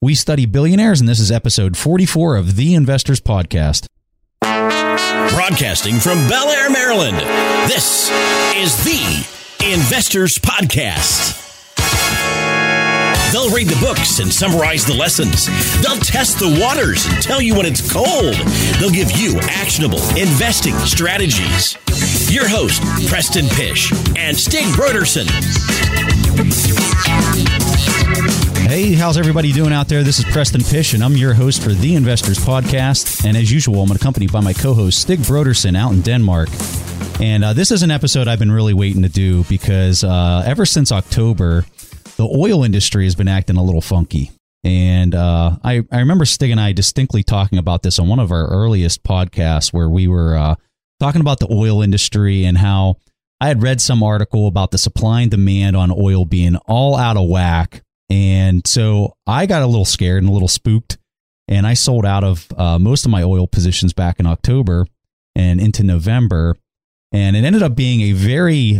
We study billionaires, and this is episode 44 of The Investors Podcast. Broadcasting from Bel Air, Maryland, this is The Investors Podcast. They'll read the books and summarize the lessons. They'll test the waters and tell you when it's cold. They'll give you actionable investing strategies. Your host, Preston Pysh and Stig Brodersen. Hey, how's everybody doing out there? This is Preston Pysh, and I'm your host for The Investors Podcast. And as usual, I'm accompanied by my co-host, Stig Brodersen, out in Denmark. And this is an episode I've been really waiting to do because ever since October, the oil industry has been acting a little funky. And I remember Stig and I distinctly talking about this on one of our earliest podcasts where we were talking about the oil industry and how I had read some article about the supply and demand on oil being all out of whack. And so I got a little scared and a little spooked, and I sold out of most of my oil positions back in October and into November. And it ended up being a very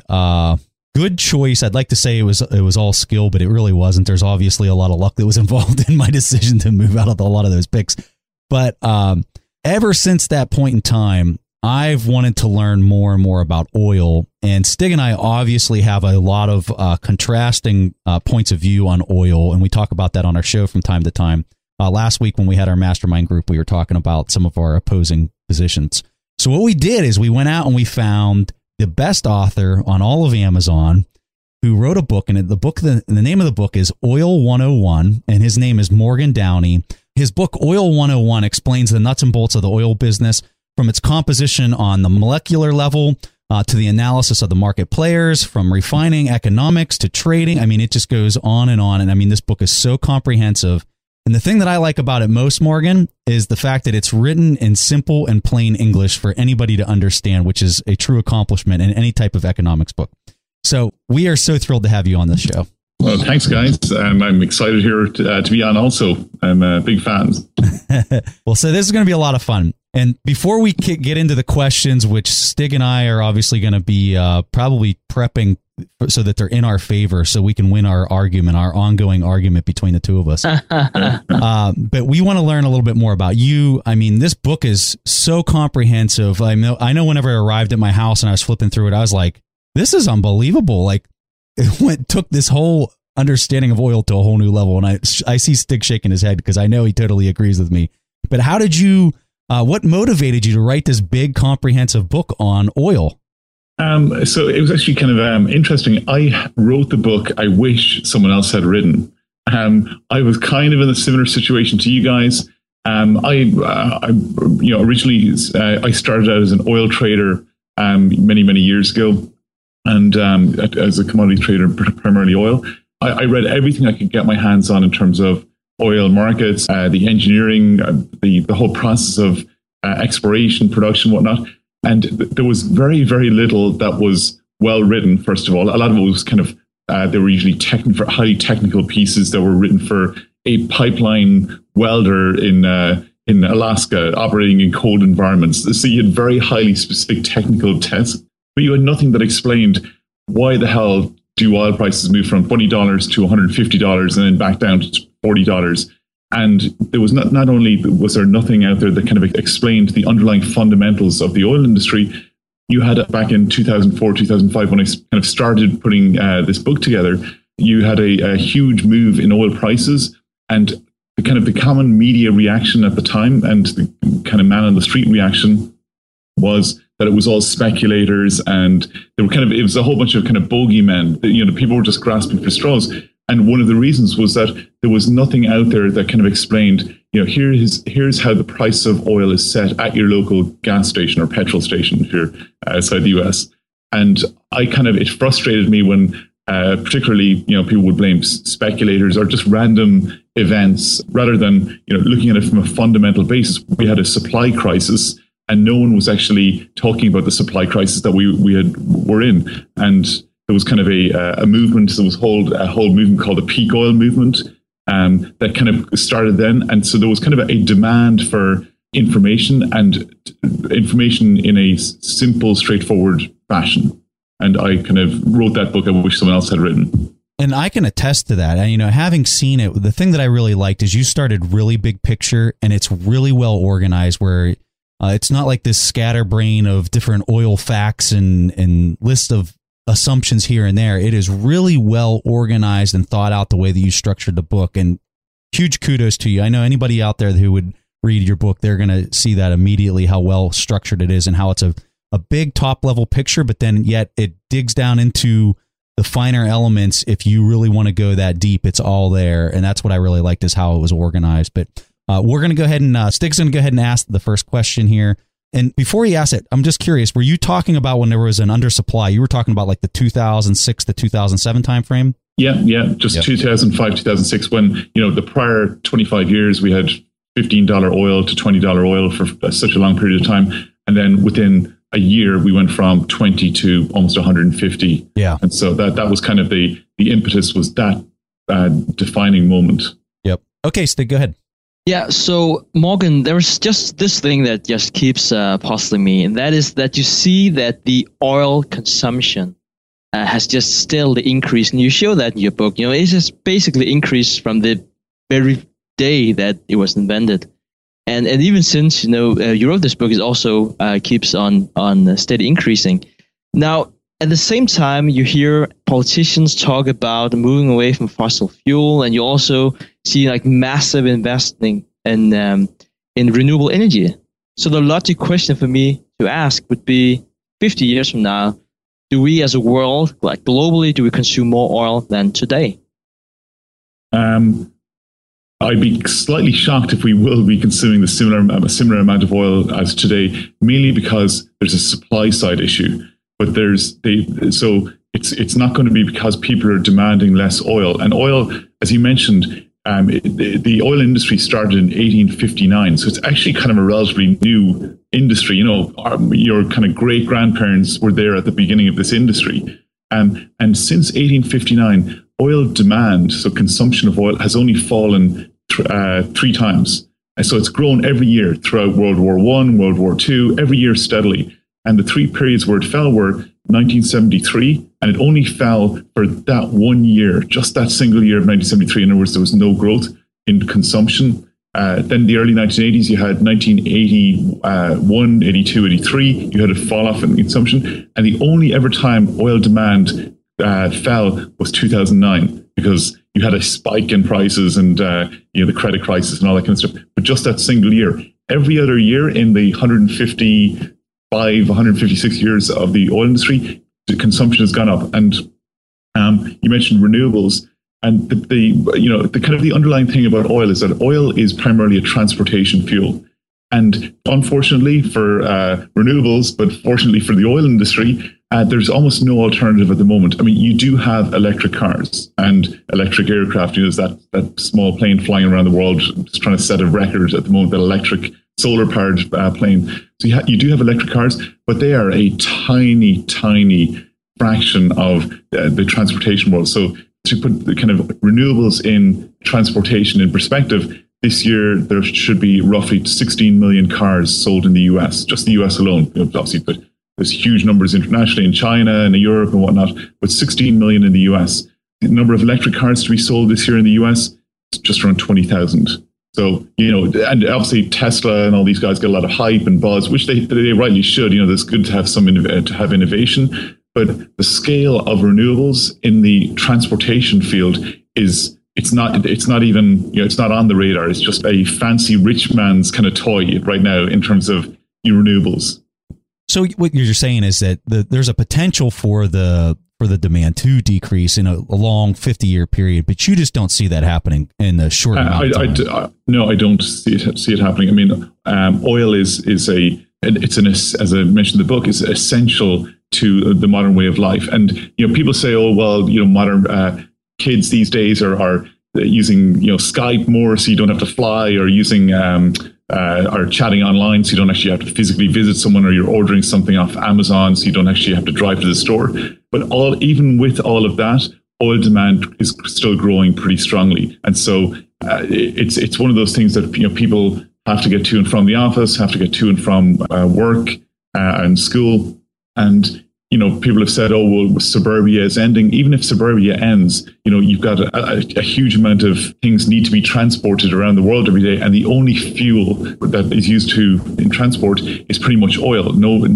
good choice. I'd like to say it was all skill, but it really wasn't. There's obviously a lot of luck that was involved in my decision to move out of a lot of those picks. But ever since that point in time, I've wanted to learn more and more about oil. And Stig and I obviously have a lot of contrasting points of view on oil, and we talk about that on our show from time to time. Last week when we had our mastermind group, we were talking about some of our opposing positions. So what we did is we went out and we found the best author on all of Amazon who wrote a book, and the name of the book is Oil 101, and his name is Morgan Downey. His book, Oil 101, explains the nuts and bolts of the oil business, from its composition on the molecular level to the analysis of the market players, from refining economics to trading. I mean, it just goes on. And I mean, this book is so comprehensive. And the thing that I like about it most, Morgan, is the fact that it's written in simple and plain English for anybody to understand, which is a true accomplishment in any type of economics book. So we are so thrilled to have you on this show. Well, thanks, guys. I'm excited here to be on also. I'm a big fan. Well, so this is going to be a lot of fun. And before we get into the questions, which Stig and I are obviously going to be probably prepping so that they're in our favor so we can win our ongoing argument between the two of us. But we want to learn a little bit more about you. I mean, this book is so comprehensive. I know whenever I arrived at my house and I was flipping through it, I was like, this is unbelievable. Like, it took this whole understanding of oil to a whole new level. And I see Stig shaking his head because I know he totally agrees with me. But how did you... what motivated you to write this big, comprehensive book on oil? So it was actually kind of interesting. I wrote the book I wish someone else had written. I was kind of in a similar situation to you guys. Originally I started out as an oil trader many years ago, and as a commodity trader, primarily oil. I read everything I could get my hands on in terms of oil markets, the engineering, the whole process of exploration, production, whatnot. And there was very, very little that was well written, first of all. A lot of it was kind of, they were usually highly technical pieces that were written for a pipeline welder in Alaska operating in cold environments. So you had very highly specific technical tests, but you had nothing that explained why the hell do oil prices move from $20 to $150 and then back down to $40. And there was not only was there nothing out there that kind of explained the underlying fundamentals of the oil industry. You had back in 2004, 2005, when I kind of started putting this book together, you had a huge move in oil prices, and the common media reaction at the time and the kind of man on the street reaction was that it was all speculators, and it was a whole bunch of kind of bogeymen. People were just grasping for straws. And one of the reasons was that there was nothing out there that kind of explained, here's how the price of oil is set at your local gas station or petrol station if you're outside the US. And it frustrated me when particularly, people would blame speculators or just random events rather than, looking at it from a fundamental basis. We had a supply crisis, and no one was actually talking about the supply crisis that we were in. And there was kind of a movement. There was a whole movement called the peak oil movement that kind of started then. And so there was kind of a demand for information, and information in a simple, straightforward fashion. And I kind of wrote that book I wish someone else had written. And I can attest to that. And, having seen it, the thing that I really liked is you started really big picture, and it's really well organized where it's not like this scatterbrain of different oil facts and list of assumptions here and there. It is really well organized and thought out the way that you structured the book. And huge kudos to you. I know anybody out there who would read your book, they're going to see that immediately, how well structured it is and how it's a big top level picture, but then yet it digs down into the finer elements. If you really want to go that deep, it's all there. And that's what I really liked, is how it was organized. But we're going to go ahead and Stig's going to go ahead and ask the first question here. And before he asks it, I'm just curious, were you talking about when there was an undersupply? You were talking about like the 2006 to 2007 timeframe? Yeah. Just 2005, 2006, when, the prior 25 years, we had $15 oil to $20 oil for such a long period of time. And then within a year, we went from 20 to almost 150. Yeah. And so that was kind of the impetus, was that defining moment. Yep. Okay, Stig, go ahead. Yeah, so Morgan, there's just this thing that just keeps puzzling me, and that is that you see that the oil consumption has just still increased, and you show that in your book. It's just basically increased from the very day that it was invented. And even since, you wrote this book, it also keeps on steady increasing. Now, at the same time, you hear politicians talk about moving away from fossil fuel, and you also see like massive investing in renewable energy. So the logic question for me to ask would be, 50 years from now, do we as a world, like globally, do we consume more oil than today? I'd be slightly shocked if we will be consuming a similar amount of oil as today, mainly because there's a supply side issue. But so it's not going to be because people are demanding less oil. And oil, as you mentioned, the oil industry started in 1859, so it's actually kind of a relatively new industry. Your kind of great grandparents were there at the beginning of this industry, and since 1859, oil demand, so consumption of oil, has only fallen 3 times. And so it's grown every year throughout World War I, World War II, every year steadily. And the 3 periods where it fell were 1973, and it only fell for that 1 year, just that single year of 1973. In other words, there was no growth in consumption. Then the early 1980s, you had 1981, 82, 83, you had a fall off in consumption. And the only ever time oil demand fell was 2009, because you had a spike in prices and the credit crisis and all that kind of stuff. But just that single year, every other year in the 156 years of the oil industry, the consumption has gone up. And you mentioned renewables, and the kind of the underlying thing about oil is that oil is primarily a transportation fuel. And unfortunately for renewables, but fortunately for the oil industry, there's almost no alternative at the moment. I mean, you do have electric cars and electric aircraft. There's that small plane flying around the world, just trying to set a record at the moment, that electric solar-powered plane. So you do have electric cars, but they are a tiny, tiny fraction of the transportation world. So to put the kind of renewables in transportation in perspective, this year there should be roughly 16 million cars sold in the US, just the US alone. Obviously, but there's huge numbers internationally in China and in Europe and whatnot, but 16 million in the US. The number of electric cars to be sold this year in the US is just around 20,000. So, and obviously Tesla and all these guys get a lot of hype and buzz, which they rightly should. It's good to have to have innovation, but the scale of renewables in the transportation field it's not even, it's not on the radar. It's just a fancy rich man's kind of toy right now in terms of renewables. So what you're saying is that there's a potential for the demand to decrease in a long 50-year period, but you just don't see that happening in the short amount of time. No, I don't see it happening. I mean, oil as I mentioned in the book, is essential to the modern way of life. And people say, oh well, modern kids these days are using Skype more, so you don't have to fly, or using are chatting online, so you don't actually have to physically visit someone, or you're ordering something off Amazon, so you don't actually have to drive to the store. But even with all of that, oil demand is still growing pretty strongly, and so it's one of those things that people have to get to and from the office, have to get to and from work and school, and people have said, oh, well, suburbia is ending. Even if suburbia ends, you've got a huge amount of things need to be transported around the world every day. And the only fuel that is used in transport is pretty much oil.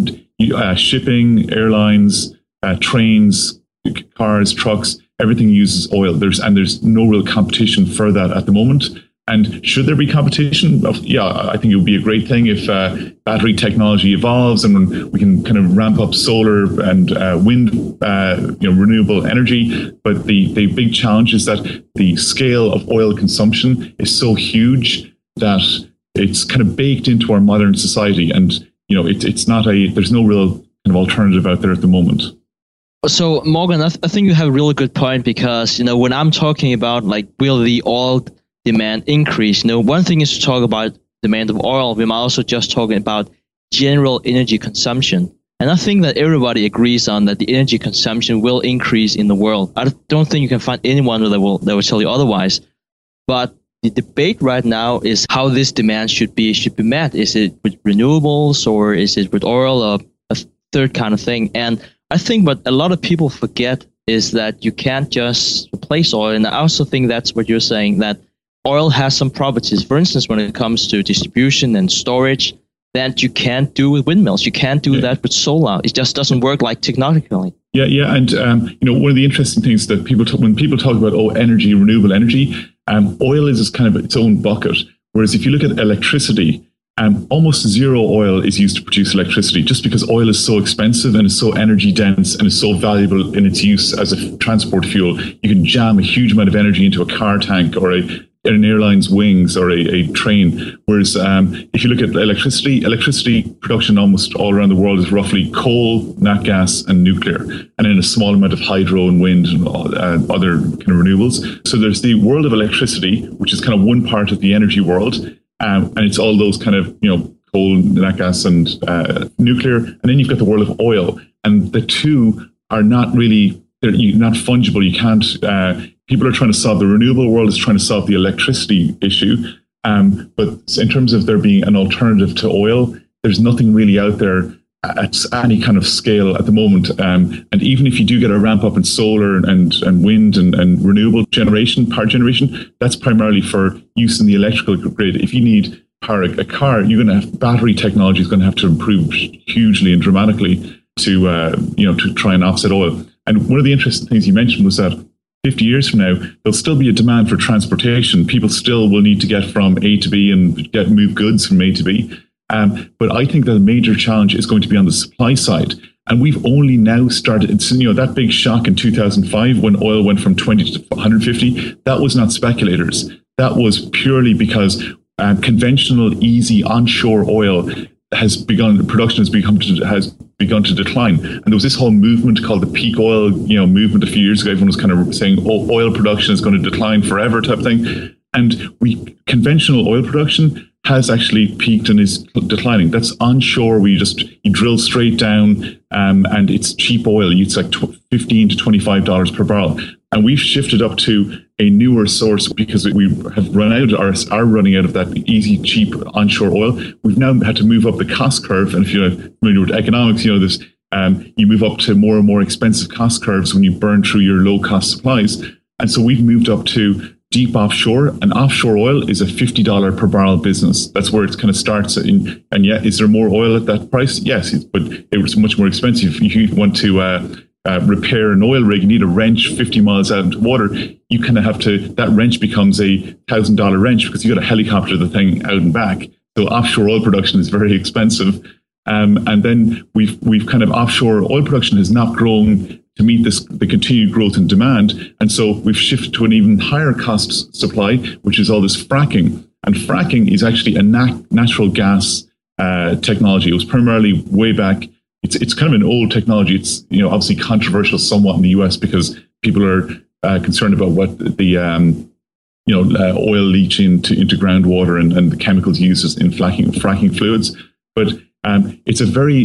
Shipping, airlines, trains, cars, trucks, everything uses oil. There's no real competition for that at the moment. And should there be competition? Yeah, I think it would be a great thing if battery technology evolves and we can kind of ramp up solar and wind, renewable energy. But the big challenge is that the scale of oil consumption is so huge that it's kind of baked into our modern society. And, it's not there's no real kind of alternative out there at the moment. So, Morgan, I think you have a really good point because, when I'm talking about will the oil demand increase, one thing is to talk about demand of oil. We're also just talking about general energy consumption. And I think that everybody agrees on that the energy consumption will increase in the world. I don't think you can find anyone that will tell you otherwise. But the debate right now is how this demand should be met. Is it with renewables or is it with oil or a third kind of thing? And I think what a lot of people forget is that you can't just replace oil. And I also think that's what you're saying, that oil has some properties, for instance, when it comes to distribution and storage, that you can't do with windmills. You can't do that with solar. It just doesn't work technologically. Yeah. And, one of the interesting things that when people talk about, energy, renewable energy, oil is kind of its own bucket. Whereas if you look at electricity, almost zero oil is used to produce electricity just because oil is so expensive and is so energy dense and is so valuable in its use as a transport fuel. You can jam a huge amount of energy into a car tank or an airline's wings or a train. Whereas if you look at electricity production almost all around the world is roughly coal, nat gas, and nuclear, and then a small amount of hydro and wind and other kind of renewables. So there's the world of electricity, which is kind of one part of the energy world, and it's all those kind of coal, nat gas, and nuclear. And then you've got the world of oil, and the two are not really they're not fungible. You can't. People are trying to solve the renewable world is trying to solve the electricity issue. But in terms of there being an alternative to oil, there's nothing really out there at any kind of scale at the moment. And even if you do get a ramp up in solar and wind and renewable power generation, that's primarily for use in the electrical grid. If you need power a car, you're going to have battery technology is going to have to improve hugely and dramatically to try and offset oil. And one of the interesting things you mentioned was that 50 years from now, there'll still be a demand for transportation. People still will need to get from A to B and move goods from A to B. But I think that the major challenge is going to be on the supply side. And we've only now started, that big shock in 2005 when oil went from 20 to 150, that was not speculators. That was purely because conventional, easy onshore oil production has begun to decline. And there was this whole movement called the peak oil, movement a few years ago. Everyone was kind of saying, oil production is going to decline forever type thing. And conventional oil production has actually peaked and is declining. That's onshore where you drill straight down and it's cheap oil. It's like $15 to $25 per barrel. And we've shifted up to a newer source because we have run out are running out of that easy, cheap onshore oil. We've now had to move up the cost curve. And if you're familiar with economics, you move up to more and more expensive cost curves when you burn through your low cost supplies. And so we've moved up to deep offshore, and offshore oil is a $50 per barrel business. That's where it kind of starts. And is there more oil at that price? Yes, but it was much more expensive. If you want to repair an oil rig, you need a wrench 50 miles out into water. You kind of have to, that wrench becomes a $1,000 wrench because you got to helicopter the thing out and back. So offshore oil production is very expensive. And then we've kind of offshore oil production has not grown to meet the continued growth in demand. And so we've shifted to an even higher cost supply, which is all this fracking. And fracking is actually a natural gas technology. It was primarily way back. It's kind of an old technology. It's obviously controversial somewhat in the US because people are concerned about what the oil leach into groundwater and the chemicals used in fracking fluids. But it's a very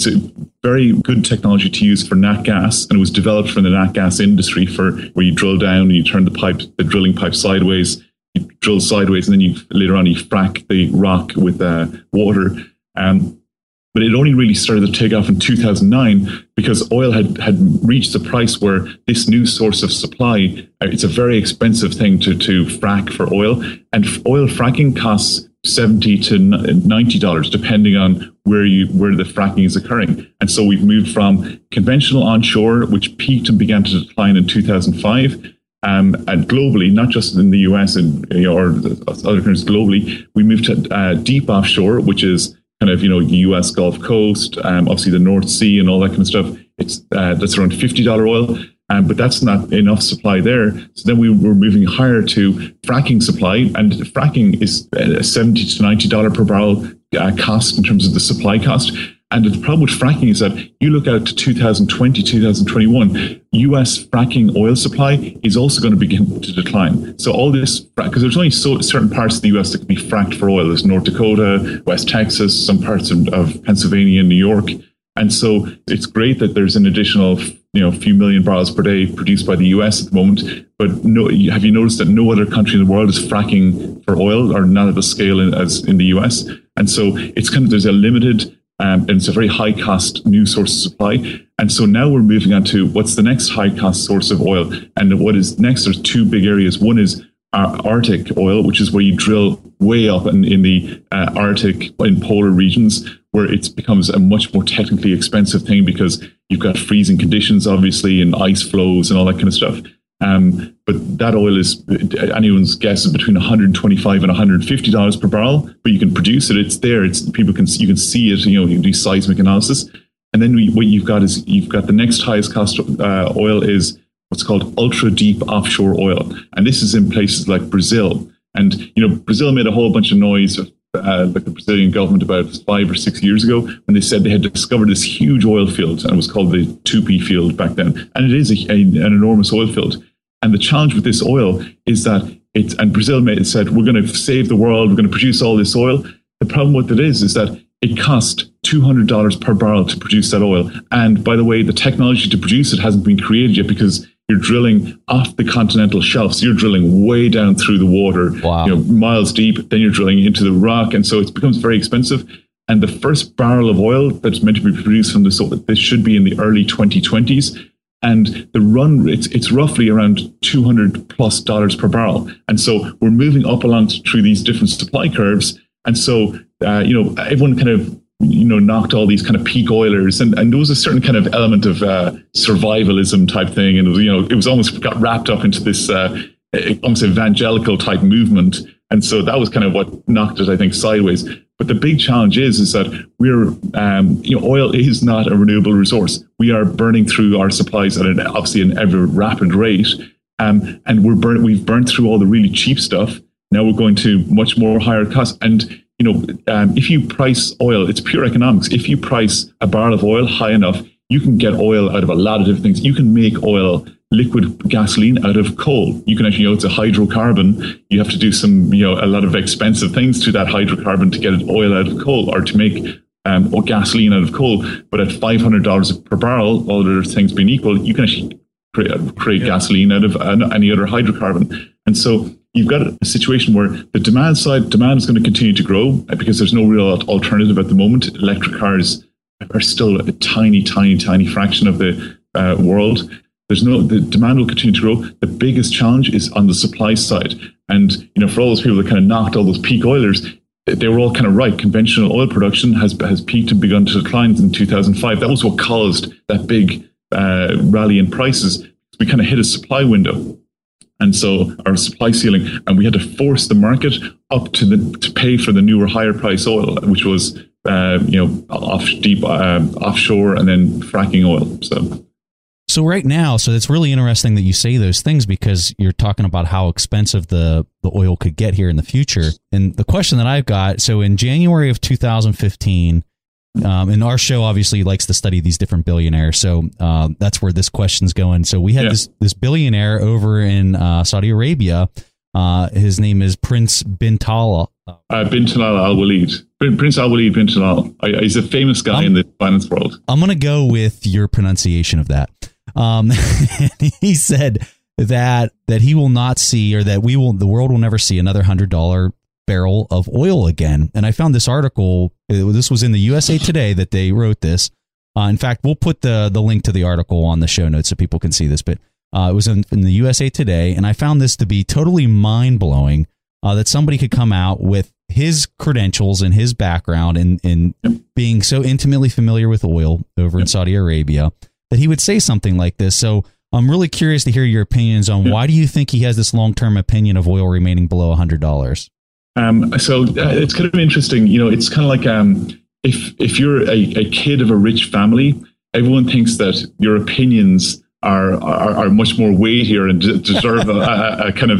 good technology to use for nat gas, and it was developed from the nat gas industry for where you drill down and you turn the drilling pipe sideways, you drill sideways, and then later on you frack the rock with water. But it only really started to take off in 2009 because oil had reached the price where this new source of supply, it's a very expensive thing to frack for oil. And oil fracking costs $70 to $90, depending on where the fracking is occurring. And so we've moved from conventional onshore, which peaked and began to decline in 2005. And globally, not just in the US or other countries globally, we moved to deep offshore, which is kind of, the US Gulf Coast, obviously the North Sea and all that kind of stuff. It's that's around $50 oil, but that's not enough supply there. So then we were moving higher to fracking supply, and fracking is $70 to $90 per barrel cost in terms of the supply cost. And the problem with fracking is that you look out to 2020, 2021, US fracking oil supply is also going to begin to decline. So all this, because there's only certain parts of the US that can be fracked for oil. There's North Dakota, West Texas, some parts of Pennsylvania and New York. And so it's great that there's an additional, few million barrels per day produced by the US at the moment. But have you noticed that no other country in the world is fracking for oil, or not at the scale as in the US? And so it's there's a limited, and it's a very high cost new source of supply. And so now we're moving on to what's the next high cost source of oil. And what is next, there's two big areas. One is Arctic oil, which is where you drill way up in the Arctic, in polar regions, where it becomes a much more technically expensive thing because you've got freezing conditions, obviously, and ice flows and all that kind of stuff. But that oil is, anyone's guess, is between $125 and $150 per barrel, but you can produce it. It's there. You can see it, you can do seismic analysis. And then what you've got the next highest cost oil is what's called ultra deep offshore oil. And this is in places like Brazil. And, Brazil made a whole bunch of noise, like the Brazilian government, about 5 or 6 years ago, when they said they had discovered this huge oil field, and it was called the Tupi field back then. And it is an enormous oil field. And the challenge with this oil is that and Brazil said, we're going to save the world, we're going to produce all this oil. The problem with it is that it costs $200 per barrel to produce that oil. And by the way, the technology to produce it hasn't been created yet, because you're drilling off the continental shelf. So you're drilling way down through the water, wow, miles deep. Then you're drilling into the rock. And so it becomes very expensive. And the first barrel of oil that's meant to be produced from this should be in the early 2020s. And the run, it's roughly around $200+ per barrel. And so we're moving up along through these different supply curves. And so, everyone kind of, knocked all these kind of peak oilers. And there was a certain kind of element of survivalism type thing. And, it was almost got wrapped up into this almost evangelical type movement. And so that was kind of what knocked it, I think, sideways. But the big challenge is that we're, oil is not a renewable resource. We are burning through our supplies at obviously an ever rapid rate. And we've burned through all the really cheap stuff. Now we're going to much more higher costs. And, if you price oil, it's pure economics. If you price a barrel of oil high enough, you can get oil out of a lot of different things. You can make liquid gasoline out of coal. You can actually, it's a hydrocarbon. You have to do some, a lot of expensive things to that hydrocarbon to get oil out of coal, or to make gasoline out of coal. But at $500 per barrel, all other things being equal, you can actually create gasoline out of any other hydrocarbon. And so you've got a situation where the demand is going to continue to grow because there's no real alternative at the moment. Electric cars are still a tiny, tiny, tiny fraction of the world. The demand will continue to grow. The biggest challenge is on the supply side. And, for all those people that kind of knocked all those peak oilers, they were all kind of right. Conventional oil production has peaked and begun to decline in 2005. That was what caused that big rally in prices. We kind of hit a supply window. And so our supply ceiling, and we had to force the market up to pay for the newer, higher price oil, which was, offshore and then fracking oil. So right now, it's really interesting that you say those things, because you're talking about how expensive the oil could get here in the future. And the question that I've got, so in January of 2015, and our show obviously likes to study these different billionaires. So that's where this question's going. So we had this billionaire over in Saudi Arabia. His name is Prince bin Talal. Bin Talal Al Walid. Prince Al Walid bin Talal. He's a famous guy in the finance world. I'm going to go with your pronunciation of that. He said that he will not see, or that the world will never see another $100 barrel of oil again. And I found this article. This was in the USA Today that they wrote this. In fact, we'll put the link to the article on the show notes so people can see this. But it was in the USA Today, and I found this to be totally mind-blowing that somebody could come out with his credentials and his background in being so intimately familiar with oil over in Saudi Arabia that he would say something like this. So I'm really curious to hear your opinions on why do you think he has this long-term opinion of oil remaining below $100? So it's kind of interesting. It's kind of like if you're a kid of a rich family, everyone thinks that your opinions are much more weightier and deserve a kind of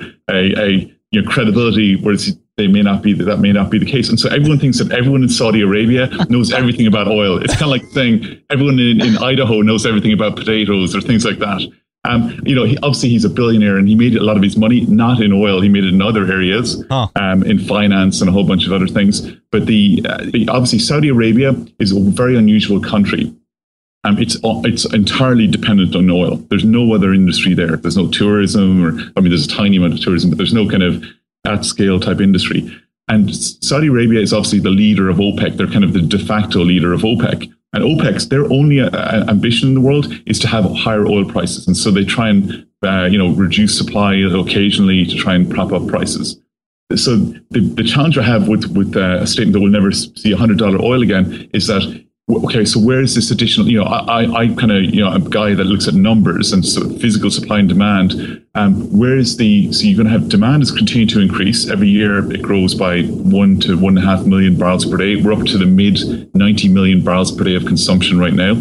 a credibility, whereas that may not be the case. And so everyone thinks that everyone in Saudi Arabia knows everything about oil. It's kind of like saying everyone in Idaho knows everything about potatoes or things like that. Obviously he's a billionaire and he made a lot of his money not in oil. He made it in other areas, in finance and a whole bunch of other things. But obviously Saudi Arabia is a very unusual country. It's entirely dependent on oil. There's no other industry there. There's no tourism, there's a tiny amount of tourism, but there's no kind of at scale type industry. And Saudi Arabia is obviously the leader of OPEC. They're kind of the de facto leader of OPEC. And OPEC's, their only ambition in the world is to have higher oil prices. And so they try and, reduce supply occasionally to try and prop up prices. So the challenge I have with a statement that we'll never see $100 oil again is that, okay, so where is this additional, I kind of, I'm a guy that looks at numbers and so physical supply and demand. So you're going to have demand is continuing to increase. Every year it grows by 1 to 1.5 million barrels per day. We're up to the mid 90 million barrels per day of consumption right now.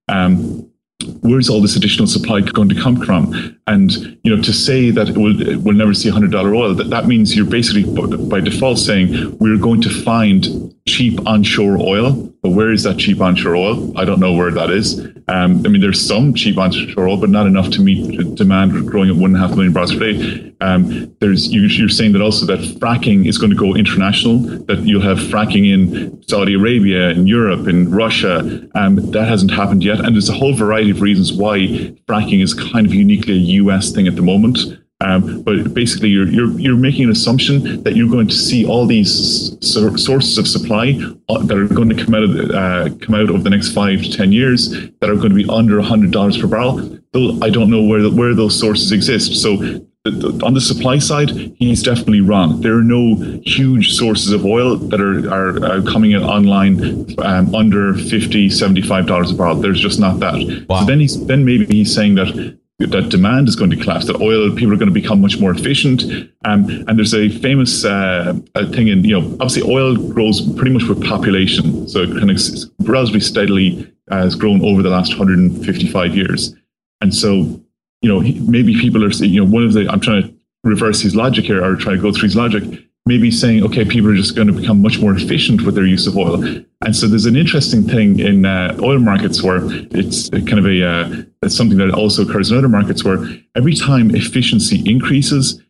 Where's all this additional supply going to come from? And, to say that we'll never see $100 oil, that means you're basically by default saying we're going to find cheap onshore oil. But where is that cheap onshore oil? I don't know where that is. There's some cheap onshore oil, but not enough to meet demand growing at 1.5 million barrels per day. You're saying that also that fracking is going to go international, that you'll have fracking in Saudi Arabia, in Europe, in Russia. That hasn't happened yet. And there's a whole variety of reasons why fracking is kind of uniquely a US thing at the moment. But basically, you're making an assumption that you're going to see all these sources of supply that are going to come out over the next 5 to 10 years that are going to be under $100 per barrel. Though I don't know where those sources exist. So on the supply side, he's definitely wrong. There are no huge sources of oil that are coming online under $50, $75 a barrel. There's just not that. Wow. So then maybe he's saying that demand is going to collapse, that people are going to become much more efficient. And there's a famous thing obviously oil grows pretty much with population. So it kind of relatively steadily has grown over the last 155 years. And so, maybe people are, I'm trying to reverse his logic here or try to go through his logic, maybe saying, okay, people are just going to become much more efficient with their use of oil. And so there's an interesting thing in oil markets where it's kind of it's something that also occurs in other markets where every time efficiency increases,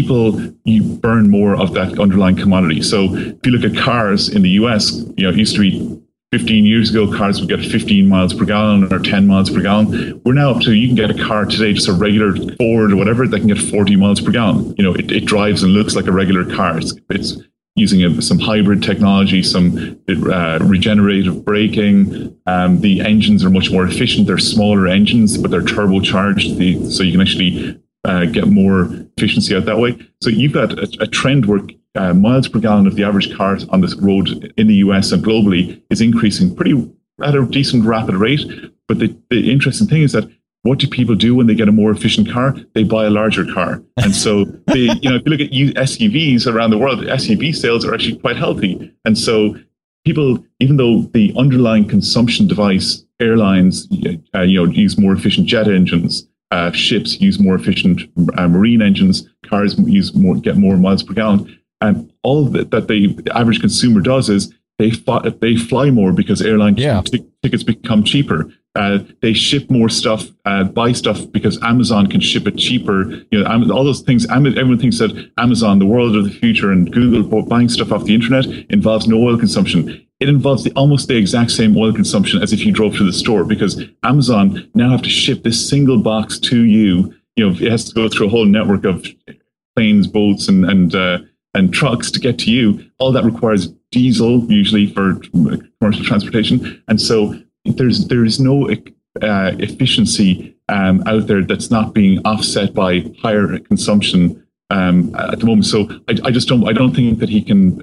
you burn more of that underlying commodity. So if you look at cars in the US, it used to be 15 years ago, cars would get 15 miles per gallon or 10 miles per gallon. We're now up to, you can get a car today, just a regular Ford or whatever, that can get 40 miles per gallon. It drives and looks like a regular car. It's using some hybrid technology, some regenerative braking. The engines are much more efficient. They're smaller engines, but they're turbocharged, so you can actually get more efficiency out that way. So you've got a trend where miles per gallon of the average car on this road in the US and globally is increasing at a decent rapid rate. But the interesting thing is that what do people do when they get a more efficient car? They buy a larger car. And so if you look at SUVs around the world, SUV sales are actually quite healthy. And so people, even though the underlying consumption device, airlines, use more efficient jet engines, ships use more efficient marine engines, cars get more miles per gallon. And all that the average consumer does is they fly more because airline tickets become cheaper. They ship more stuff, buy stuff because Amazon can ship it cheaper. All those things. Everyone thinks that Amazon, the world of the future, and Google buying stuff off the internet involves no oil consumption. It involves almost the exact same oil consumption as if you drove to the store, because Amazon now have to ship this single box to you. It has to go through a whole network of planes, boats, and and trucks to get to you. All that requires diesel, usually for commercial transportation. And so there's no efficiency out there that's not being offset by higher consumption at the moment. So I don't think that he can.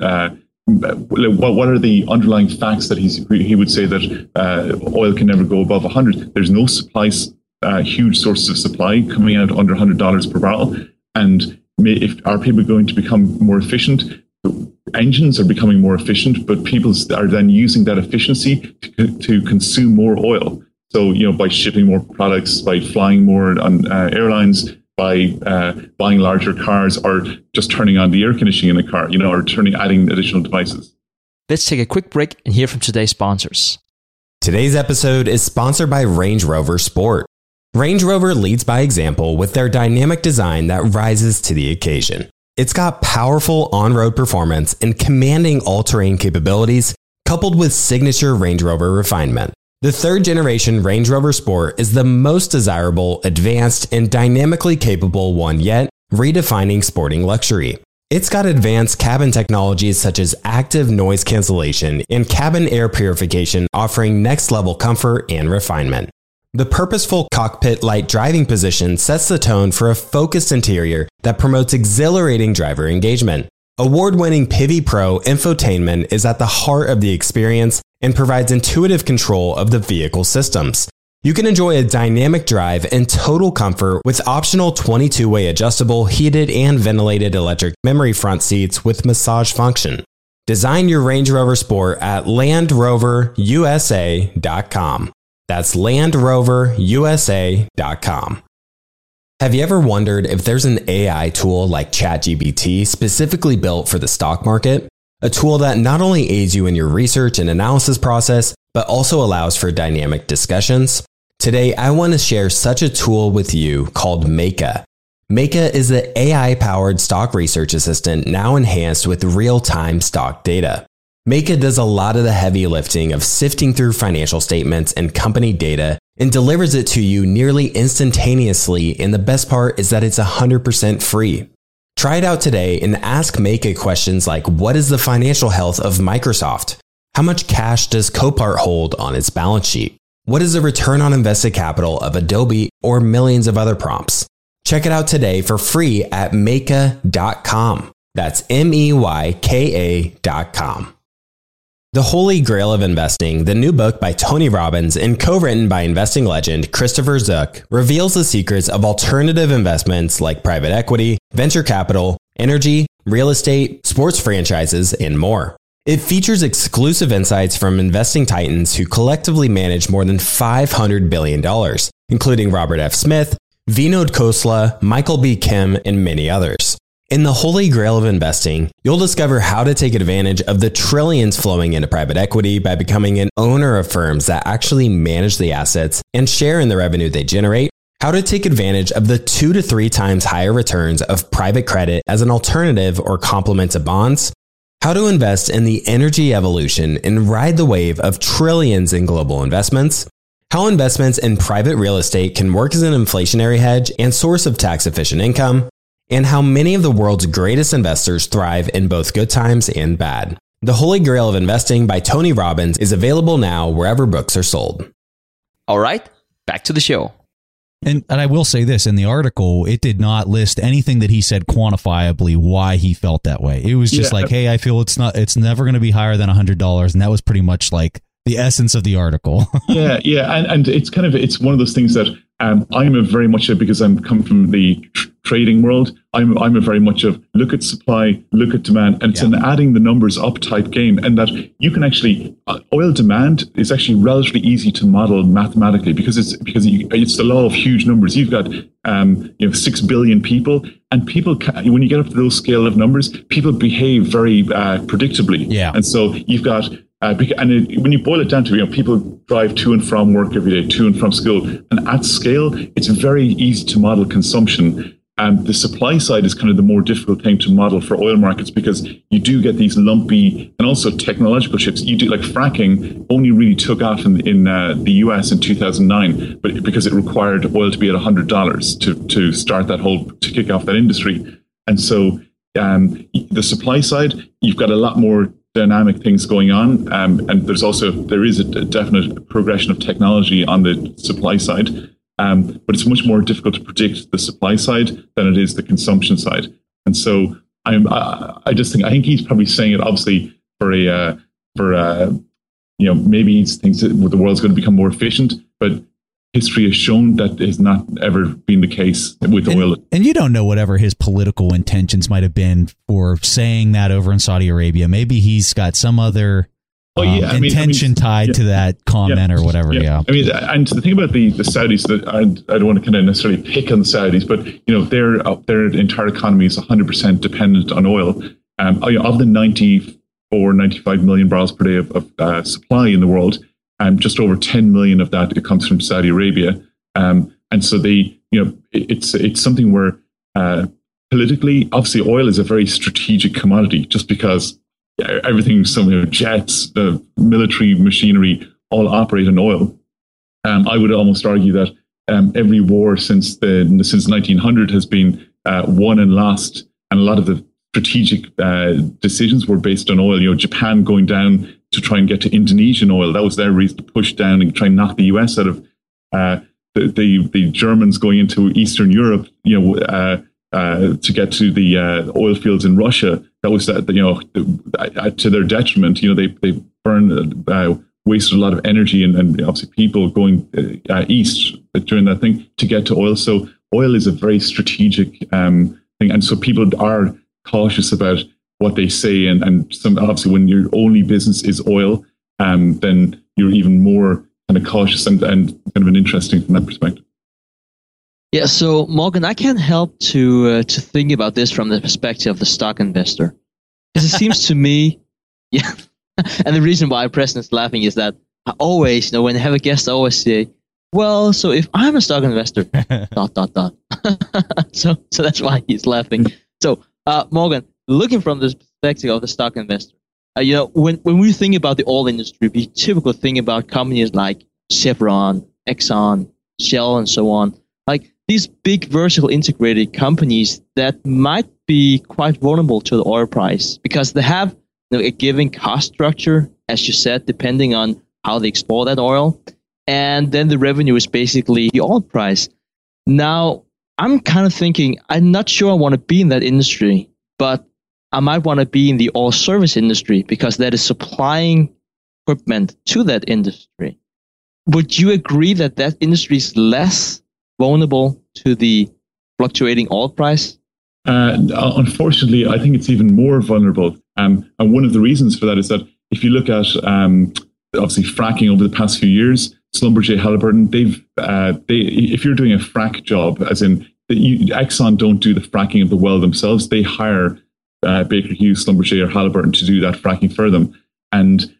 What are the underlying facts that he would say that oil can never go above 100? There's no supply, huge sources of supply coming out under $100 per barrel. And are people going to become more efficient? Engines are becoming more efficient, but people are then using that efficiency to consume more oil. So, by shipping more products, by flying more on airlines, by buying larger cars, or just turning on the air conditioning in the car, or adding additional devices. Let's take a quick break and hear from today's sponsors. Today's episode is sponsored by Range Rover Sport. Range Rover leads by example with their dynamic design that rises to the occasion. It's got powerful on-road performance and commanding all-terrain capabilities, coupled with signature Range Rover refinement. The third-generation Range Rover Sport is the most desirable, advanced, and dynamically capable one yet, redefining sporting luxury. It's got advanced cabin technologies such as active noise cancellation and cabin air purification, offering next-level comfort and refinement. The purposeful cockpit-like driving position sets the tone for a focused interior that promotes exhilarating driver engagement. Award-winning Pivi Pro infotainment is at the heart of the experience and provides intuitive control of the vehicle systems. You can enjoy a dynamic drive and total comfort with optional 22-way adjustable, heated and ventilated electric memory front seats with massage function. Design your Range Rover Sport at LandRoverUSA.com. That's LandRoverUSA.com. Have you ever wondered if there's an AI tool like ChatGPT specifically built for the stock market? A tool that not only aids you in your research and analysis process, but also allows for dynamic discussions? Today, I want to share such a tool with you called Meka. Meka is the AI-powered stock research assistant now enhanced with real-time stock data. Meka does a lot of the heavy lifting of sifting through financial statements and company data and delivers it to you nearly instantaneously, and the best part is that it's 100% free. Try it out today and ask Meka questions like, what is the financial health of Microsoft? How much cash does Copart hold on its balance sheet? What is the return on invested capital of Adobe, or millions of other prompts? Check it out today for free at Meka.com. That's MEYKA.com. The Holy Grail of Investing, the new book by Tony Robbins and co-written by investing legend Christopher Zook, reveals the secrets of alternative investments like private equity, venture capital, energy, real estate, sports franchises, and more. It features exclusive insights from investing titans who collectively manage more than $500 billion, including Robert F. Smith, Vinod Khosla, Michael B. Kim, and many others. In the Holy Grail of Investing, you'll discover how to take advantage of the trillions flowing into private equity by becoming an owner of firms that actually manage the assets and share in the revenue they generate, how to take advantage of the 2 to 3 times higher returns of private credit as an alternative or complement to bonds, how to invest in the energy evolution and ride the wave of trillions in global investments, how investments in private real estate can work as an inflationary hedge and source of tax-efficient income, and how many of the world's greatest investors thrive in both good times and bad. The Holy Grail of Investing by Tony Robbins is available now wherever books are sold. All right, back to the show. And I will say this, in the article, it did not list anything that he said quantifiably why he felt that way. It was just hey, I feel it's never going to be higher than $100. And that was pretty much like the essence of the article. And it's one of those things that I'm a very much because I'm come from the trading world. I'm a very much of look at supply, look at demand, and it's an adding the numbers up type game. And that you can actually oil demand is actually relatively easy to model mathematically because it's the law of huge numbers. You've got 6 billion people, and people when you get up to those scale of numbers, people behave very predictably. Yeah, and so you've got. When you boil it down to, people drive to and from work every day, to and from school, and at scale, it's very easy to model consumption. And the supply side is kind of the more difficult thing to model for oil markets because you do get these lumpy and also technological shifts. You do like fracking only really took off in the US in 2009, but because it required oil to be at $100 to start to kick off that industry. And so the supply side, you've got a lot more dynamic things going on, and there is a definite progression of technology on the supply side, but it's much more difficult to predict the supply side than it is the consumption side. And so I think he's probably saying it obviously maybe he thinks that the world's going to become more efficient, but history has shown that has not ever been the case with oil. And you don't know whatever his political intentions might have been for saying that over in Saudi Arabia. Maybe he's got some other intention tied to that comment or whatever. Yeah. I mean, and the thing about the Saudis, that I don't want to kind of necessarily pick on the Saudis, but their entire economy is 100% dependent on oil. Of the 95 million barrels per day of supply in the world, just over 10 million of that, it comes from Saudi Arabia. And so it's something where politically, obviously oil is a very strategic commodity, just because everything, jets, the military machinery, all operate on oil. I would almost argue that every war since 1900 has been won and lost, and a lot of the strategic decisions were based on oil. Japan going down to try and get to Indonesian oil, that was their reason to push down and try and knock the US out of the Germans going into Eastern Europe, to get to the oil fields in Russia. That was to their detriment. They wasted a lot of energy and obviously people going east during that thing to get to oil. So oil is a very strategic thing, and so people are cautious about what they say, and some, obviously when your only business is oil, then you're even more kind of cautious and kind of an interesting from that perspective. Yeah, so Morgan, I can't help to think about this from the perspective of the stock investor, because it seems to me, yeah. And the reason why Preston's laughing is that I always, when I have a guest, I always say, well, so if I'm a stock investor, ... So that's why he's laughing. So Morgan, looking from the perspective of the stock investor, when we think about the oil industry, we typically think about companies like Chevron, Exxon, Shell, and so on. Like these big vertical integrated companies that might be quite vulnerable to the oil price because they have a given cost structure, as you said, depending on how they export that oil. And then the revenue is basically the oil price. Now, I'm kind of thinking, I'm not sure I want to be in that industry, but I might want to be in the oil service industry because that is supplying equipment to that industry. Would you agree that that industry is less vulnerable to the fluctuating oil price? Unfortunately, I think it's even more vulnerable. And one of the reasons for that is that if you look at obviously fracking over the past few years, Schlumberger, Halliburton, if you're doing a frack job, as in Exxon don't do the fracking of the well themselves, they hire Baker Hughes, Schlumberger, or Halliburton to do that fracking for them. And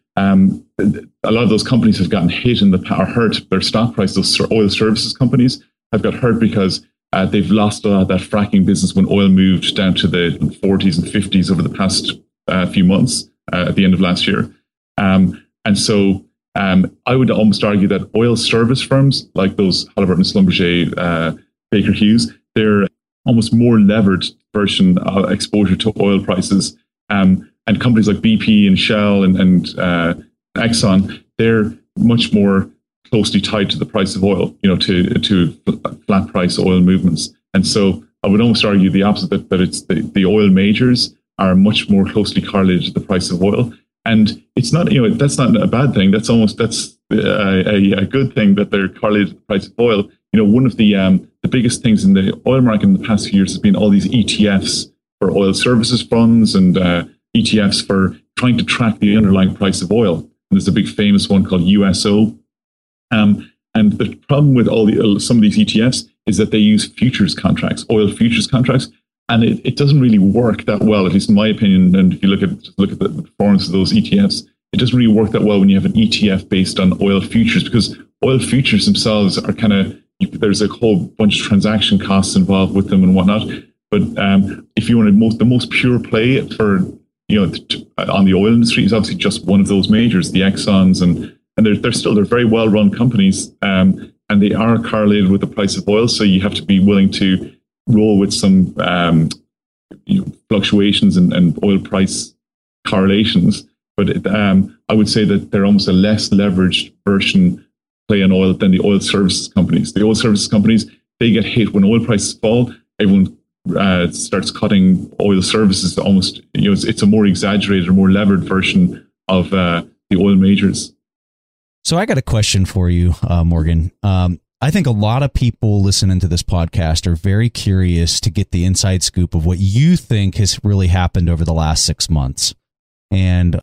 a lot of those companies have gotten hit or hurt their stock price. Those oil services companies have got hurt because they've lost a lot of that fracking business when oil moved down to the 40s and 50s over the past few months at the end of last year. And so I would almost argue that oil service firms like those Halliburton, Schlumberger, Baker Hughes, they're almost more levered version of exposure to oil prices. And companies like BP and Shell and Exxon, they're much more closely tied to the price of oil, to flat price oil movements. And so I would almost argue the opposite, that it's the oil majors are much more closely correlated to the price of oil. And it's not, that's not a bad thing. That's a good thing that they're correlated to the price of oil. One of the biggest things in the oil market in the past few years has been all these ETFs for oil services funds and ETFs for trying to track the underlying price of oil. And there's a big famous one called USO. And the problem with some of these ETFs is that they use futures contracts, oil futures contracts, and it doesn't really work that well, at least in my opinion. And if you look at the performance of those ETFs, it doesn't really work that well when you have an ETF based on oil futures, because oil futures themselves are kind of, there's a whole bunch of transaction costs involved with them and whatnot. But if you want the most pure play for on the oil industry is obviously just one of those majors, the Exxons, and they're very well run companies, and they are correlated with the price of oil. So you have to be willing to roll with some fluctuations and oil price correlations. But I would say that they're almost a less leveraged version play on oil than the oil services companies. The oil services companies, they get hit when oil prices fall. Everyone starts cutting oil services. Almost, it's a more exaggerated or more levered version of the oil majors. So I got a question for you, Morgan. I think a lot of people listening to this podcast are very curious to get the inside scoop of what you think has really happened over the last 6 months. And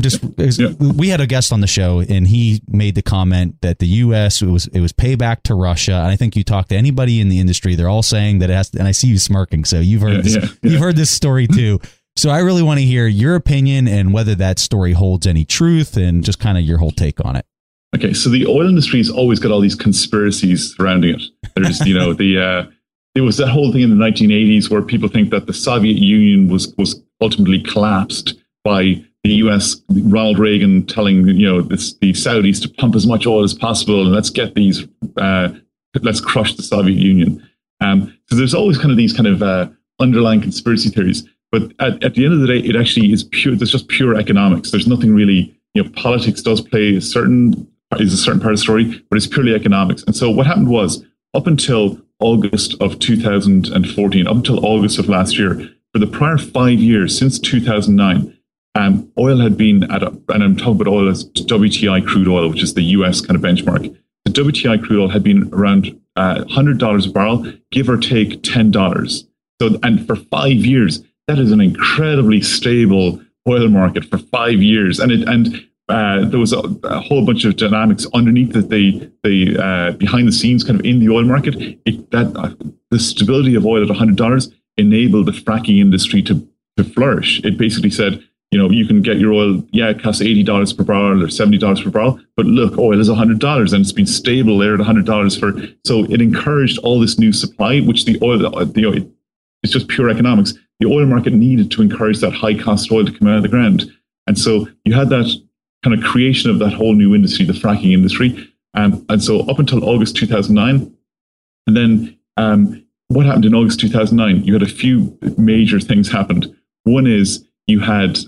we had a guest on the show, and he made the comment that the U.S. it was payback to Russia. And I think you talk to anybody in the industry, they're all saying that it has. And I see you smirking, so you've heard you've heard this story too. So I really want to hear your opinion and whether that story holds any truth, and just kind of your whole take on it. Okay, so the oil industry has always got all these conspiracies surrounding it. There's, there was that whole thing in the 1980s where people think that the Soviet Union was ultimately collapsed by the U.S. Ronald Reagan telling the Saudis to pump as much oil as possible, and let's get these, let's crush the Soviet Union. So there's always kind of these underlying conspiracy theories. But at the end of the day, it actually is pure. There's just pure economics. There's nothing really. Politics does play a certain part of the story, but it's purely economics. And so what happened was, up until August of 2014, up until August of last year, for the prior 5 years since 2009. Oil had been and I'm talking about oil as WTI crude oil, which is the US kind of benchmark. The WTI crude oil had been around $100 a barrel, give or take $10. So, and for 5 years, that is an incredibly stable oil market for 5 years. And there was a whole bunch of dynamics underneath that the behind the scenes kind of in the oil market. The stability of oil at $100 enabled the fracking industry to flourish. It basically said, you can get your oil, it costs $80 per barrel or $70 per barrel, but look, oil is $100 and it's been stable there at $100 so it encouraged all this new supply, which the oil, it's just pure economics. The oil market needed to encourage that high cost oil to come out of the ground. And so you had that kind of creation of that whole new industry, the fracking industry. And so up until August 2009, and then what happened in August 2009? You had a few major things happened. One is you had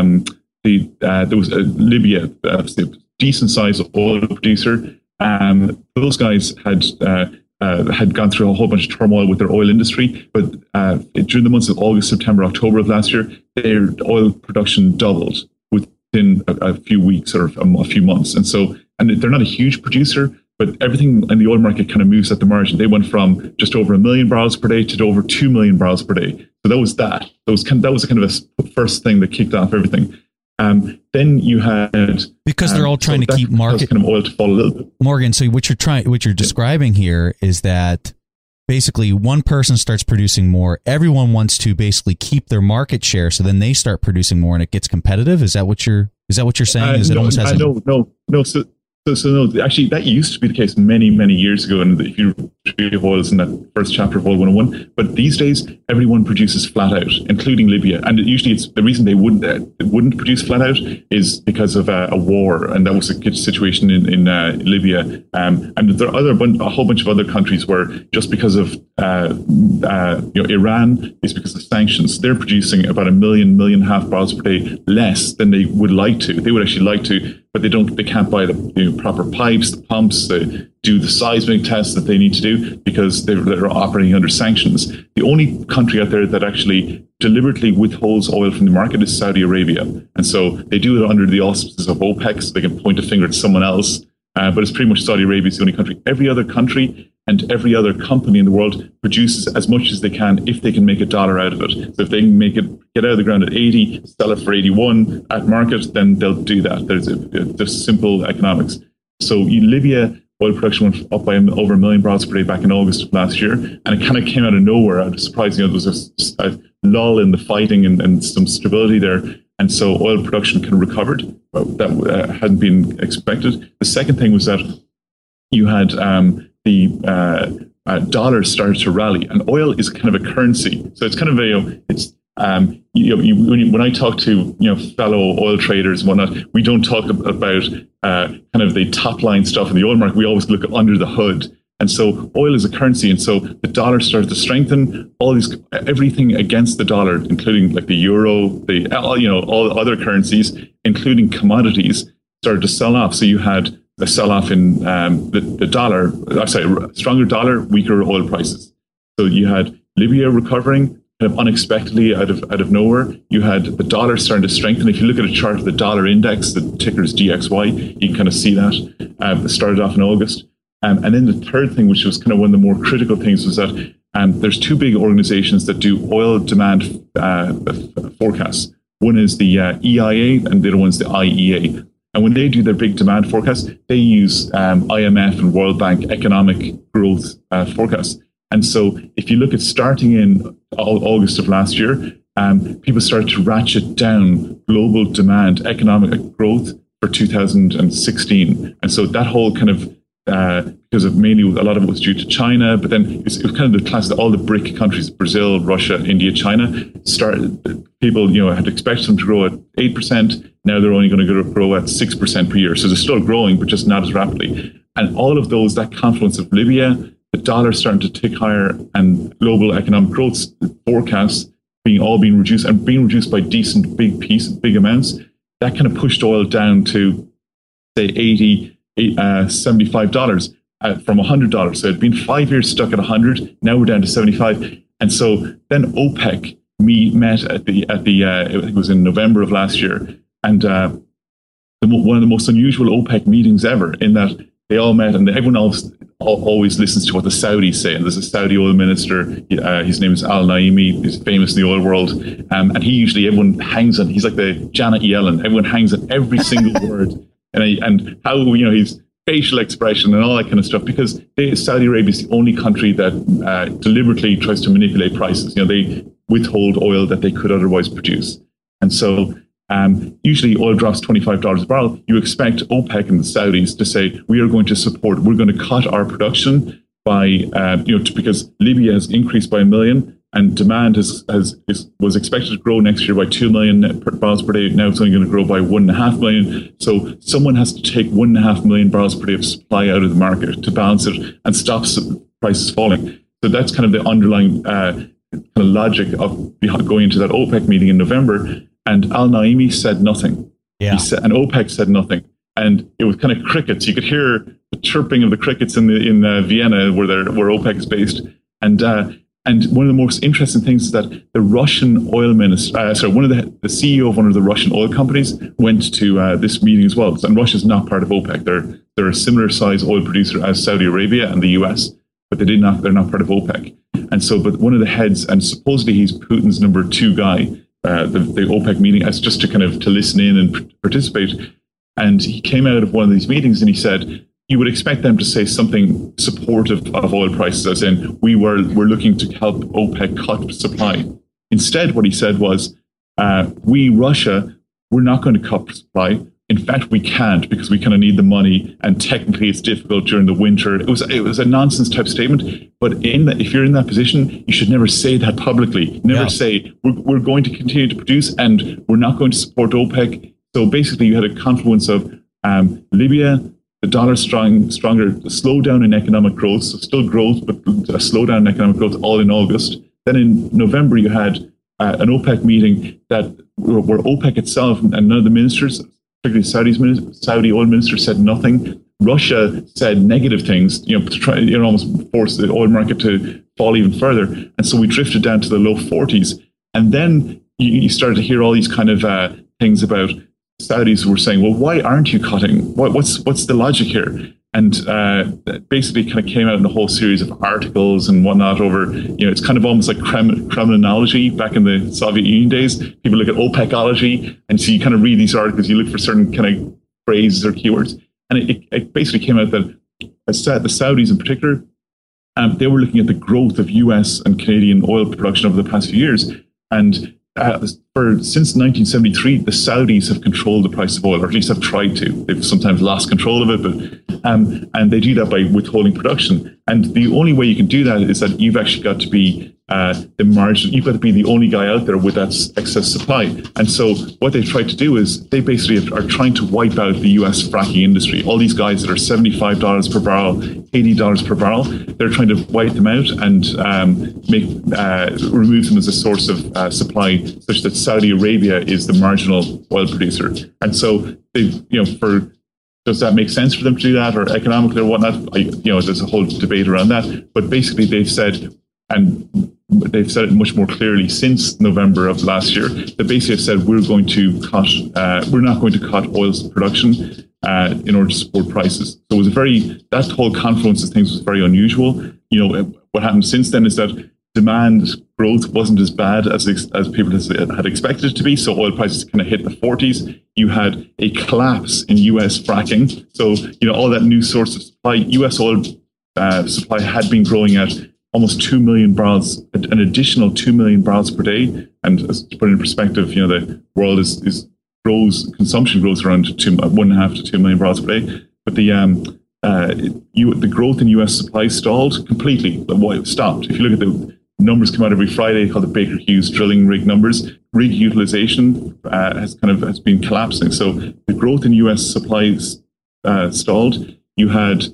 there was Libya, a decent sized oil producer. Those guys had gone through a whole bunch of turmoil with their oil industry, but during the months of August, September, October of last year, their oil production doubled within a few weeks or a few months. And they're not a huge producer, but everything in the oil market kind of moves at the margin. They went from just over 1 million barrels per day to over 2 million barrels per day. So that was that. That was kind of a first thing that kicked off everything. Then you had, because they're all trying to keep market kind of oil to fall a little bit. Morgan, so what you're describing here is that basically one person starts producing more. Everyone wants to basically keep their market share, so then they start producing more, and it gets competitive. Is that what you're saying? No, actually, that used to be the case many, many years ago. And if you read oils in that first chapter of Oil 101, but these days, everyone produces flat out, including Libya. And usually it's the reason they wouldn't produce flat out is because of a war. And that was a situation in Libya. And there are a whole bunch of other countries where just because of Iran is because of sanctions, they're producing about 1.5 million barrels per day less than they would like to. They would actually like to, but they can't buy the proper pipes, the pumps, do the seismic tests that they need to do because they're operating under sanctions. The only country out there that actually deliberately withholds oil from the market is Saudi Arabia. And so they do it under the auspices of OPEC, so they can point a finger at someone else. But it's pretty much Saudi Arabia is the only country. Every other country and every other company in the world produces as much as they can if they can make $1 out of it. So if they can get out of the ground at 80, sell it for 81 at market, then they'll do that. There's simple economics. So Libya oil production went up by over 1 million barrels per day back in August of last year, and it kind of came out of nowhere. I was surprised, there was a lull in the fighting and some stability there. And so oil production kind of recovered. That hadn't been expected. The second thing was that you had the dollar started to rally, and oil is kind of a currency. So it's kind of when I talk to fellow oil traders and whatnot, we don't talk about kind of the top line stuff in the oil market. We always look under the hood. And so oil is a currency. And so the dollar started to strengthen. Everything against the dollar, including like the euro, all other currencies, including commodities, started to sell off. So you had a sell-off in the dollar, stronger dollar, weaker oil prices. So you had Libya recovering kind of unexpectedly out of nowhere. You had the dollar starting to strengthen. If you look at a chart of the dollar index, the ticker is DXY, you can kind of see that. It started off in August. And then the third thing, which was kind of one of the more critical things, was that there's two big organizations that do oil demand forecasts. One is the EIA and the other one's the IEA. And when they do their big demand forecasts, they use IMF and World Bank economic growth forecasts. And so if you look at starting in August of last year, people started to ratchet down global demand, economic growth for 2016. And so that whole kind of, because of mainly a lot of it was due to China, but then it was kind of the class that all the BRIC countries, Brazil, Russia, India, China, people, had expected them to grow at 8%. Now they're only going to grow at 6% per year. So they're still growing, but just not as rapidly. And all of those, that confluence of Libya, the dollar starting to tick higher, and global economic growth forecasts being reduced and being reduced by decent big amounts, that kind of pushed oil down to say $75 from $100. So it'd been 5 years stuck at 100. Now we're down to 75. And so then OPEC met at the it was in November of last year, and one of the most unusual OPEC meetings ever, in that they all met, and everyone else always listens to what the Saudis say. And there's a Saudi oil minister, his name is Al Naimi, he's famous in the oil world, and everyone hangs on. He's like the Janet Yellen. Everyone hangs on every single word, and how his facial expression and all that kind of stuff, because Saudi Arabia is the only country that deliberately tries to manipulate prices. They withhold oil that they could otherwise produce, and so. Usually oil drops $25 a barrel. You expect OPEC and the Saudis to say, we're going to cut our production by, because Libya has increased by 1 million and demand was expected to grow next year by 2 million barrels per day. Now it's only going to grow by 1.5 million. So someone has to take 1.5 million barrels per day of supply out of the market to balance it and stop prices falling. So that's kind of the underlying kind of logic of going into that OPEC meeting in November. And Al Naimi said nothing. Yeah. And OPEC said nothing. And it was kind of crickets. You could hear the chirping of the crickets in Vienna, where OPEC is based. And one of the most interesting things is that the Russian oil minister, the CEO of one of the Russian oil companies went to this meeting as well. And Russia is not part of OPEC. They're a similar size oil producer as Saudi Arabia and the US, but they're not part of OPEC. And so, but one of the heads, and supposedly he's Putin's number 2 guy, the OPEC meeting, as just to listen in and participate. And he came out of one of these meetings and he said, you would expect them to say something supportive of oil prices, as in, we're looking to help OPEC cut supply. Instead, what he said was, Russia, we're not going to cut supply. In fact, we can't, because we kind of need the money, and technically it's difficult during the winter. It was a nonsense type statement. But if you're in that position, you should never say that publicly. Never say we're going to continue to produce and we're not going to support OPEC. So basically, you had a confluence of Libya, the dollar stronger, a slowdown in economic growth, so still growth, but a slowdown in economic growth, all in August. Then in November, you had an OPEC meeting where OPEC itself and none of the ministers, particularly Saudi oil minister, said nothing. Russia said negative things, to try, almost force the oil market to fall even further. And so we drifted down to the low 40s. And then you started to hear all these kind of things about Saudis who were saying, well, why aren't you cutting? What's the logic here? And basically kind of came out in a whole series of articles and whatnot over, it's kind of almost like Kremlinology back in the Soviet Union days. People look at OPECology, and so you kind of read these articles, you look for certain kind of phrases or keywords. And it basically came out that the Saudis in particular, they were looking at the growth of US and Canadian oil production over the past few years. And since 1973, the Saudis have controlled the price of oil, or at least have tried to. They've sometimes lost control of it, but and they do that by withholding production. And the only way you can do that is that you've actually got to be the margin. You've got to be the only guy out there with that excess supply. And so what they've tried to do is they basically are trying to wipe out the US fracking industry. All these guys that are $75 per barrel, $80 per barrel, they're trying to wipe them out and remove them as a source of supply, such that Saudi Arabia is the marginal oil producer. And so does that make sense for them to do that, or economically or whatnot? There's a whole debate around that. But basically, they've said it much more clearly since November of last year. They basically have said we're not going to cut oil production in order to support prices. So it was that whole confluence of things was very unusual. What happened since then is that demand growth wasn't as bad as people had expected it to be. So oil prices kind of hit the 40s. You had a collapse in US fracking. So, all that new source of supply, US oil supply had been growing at almost 2 million barrels, an additional 2 million barrels per day. And to put it in perspective, the world consumption grows around 1.5 to 2 million barrels per day. But the growth in US supply stalled completely. It stopped. If you look at the numbers come out every Friday called the Baker Hughes drilling rig numbers, rig utilization has been collapsing. So the growth in US supplies stalled. You had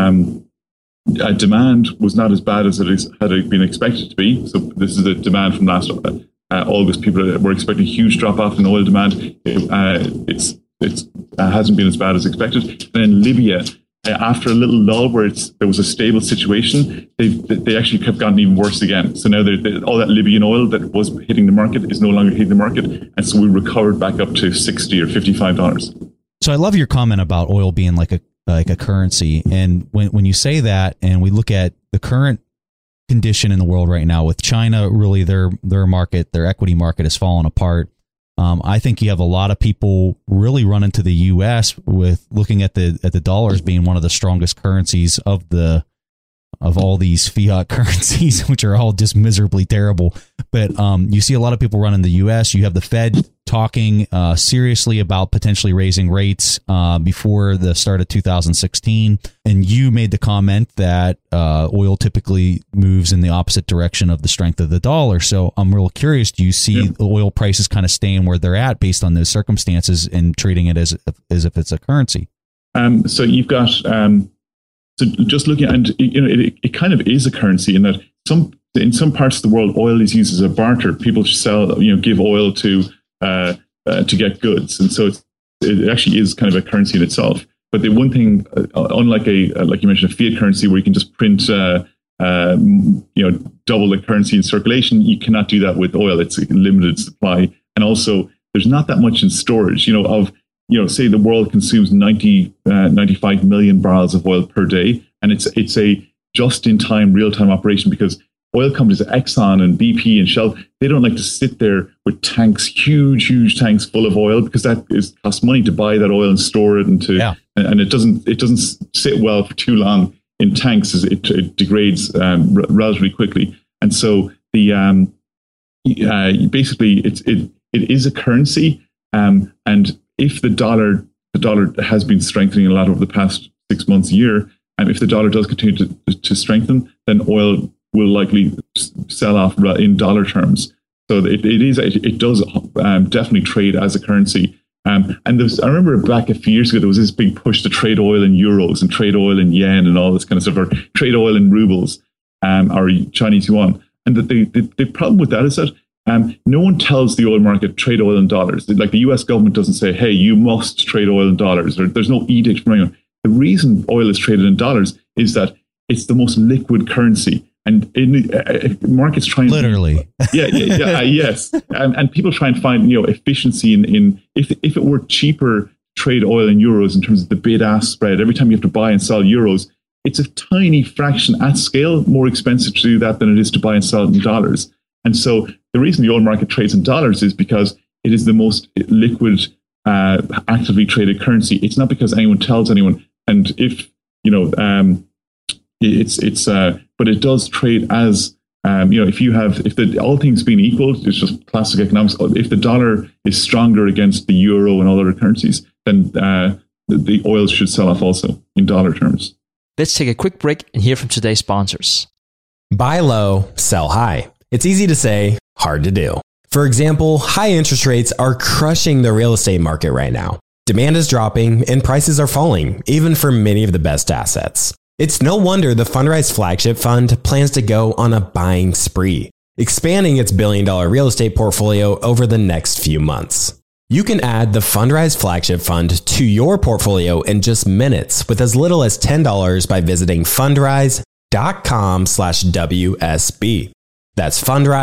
demand was not as bad as it had been expected to be. So this is the demand from last August. People were expecting a huge drop off in oil demand. It hasn't been as bad as expected. And then Libya, after a little lull where there was a stable situation, they actually have gotten even worse again. So now all that Libyan oil that was hitting the market is no longer hitting the market, and so we recovered back up to $60 or $55. So I love your comment about oil being like a currency, and when you say that, and we look at the current condition in the world right now with China, really their market, their equity market has fallen apart. I think you have a lot of people really running to the U.S. with looking at the dollars being one of the strongest currencies of all these fiat currencies, which are all just miserably terrible. But you see a lot of people running the U.S. You have the Fed talking seriously about potentially raising rates before the start of 2016. And you made the comment that oil typically moves in the opposite direction of the strength of the dollar. So I'm real curious, do you see the oil prices kind of staying where they're at based on those circumstances and treating it as if it's a currency? So you've got... So just looking, and it kind of is a currency in that in some parts of the world, oil is used as a barter. People sell, give oil to get goods, and so it actually is kind of a currency in itself. But the one thing, unlike like you mentioned, a fiat currency where you can just print, double the currency in circulation, you cannot do that with oil. It's a limited supply, and also there's not that much in storage. Say the world consumes 95 million barrels of oil per day, and it's a just-in-time, real-time operation because oil companies, Exxon and BP and Shell, they don't like to sit there with tanks, huge tanks full of oil because costs money to buy that oil and store it, and it doesn't sit well for too long in tanks as it degrades relatively quickly, and so basically it is a currency, and if the dollar has been strengthening a lot over the past 6 months, a year, and if the dollar does continue to strengthen, then oil will likely sell off in dollar terms. So it does definitely trade as a currency. And I remember back a few years ago, there was this big push to trade oil in euros and trade oil in yen and all this kind of stuff, or trade oil in rubles or Chinese yuan. And the problem with that is that no one tells the oil market trade oil in dollars. Like the US government doesn't say, hey, you must trade oil in dollars, or there's no edict from anyone. The reason oil is traded in dollars is that it's the most liquid currency. And markets try and... Literally. Yes. And people try and find, efficiency in if it were cheaper trade oil in euros in terms of the bid-ask spread, every time you have to buy and sell euros, it's a tiny fraction at scale more expensive to do that than it is to buy and sell it in dollars. And so the reason the oil market trades in dollars is because it is the most liquid, actively traded currency. It's not because anyone tells anyone. And if, but it does trade as if all things being equal, it's just classic economics. If the dollar is stronger against the euro and all other currencies, then the oil should sell off also in dollar terms. Let's take a quick break and hear from today's sponsors. Buy low, sell high. It's easy to say, hard to do. For example, high interest rates are crushing the real estate market right now. Demand is dropping and prices are falling, even for many of the best assets. It's no wonder the Fundrise flagship fund plans to go on a buying spree, expanding its billion-dollar real estate portfolio over the next few months. You can add the Fundrise flagship fund to your portfolio in just minutes with as little as $10 by visiting fundrise.com/WSB. That's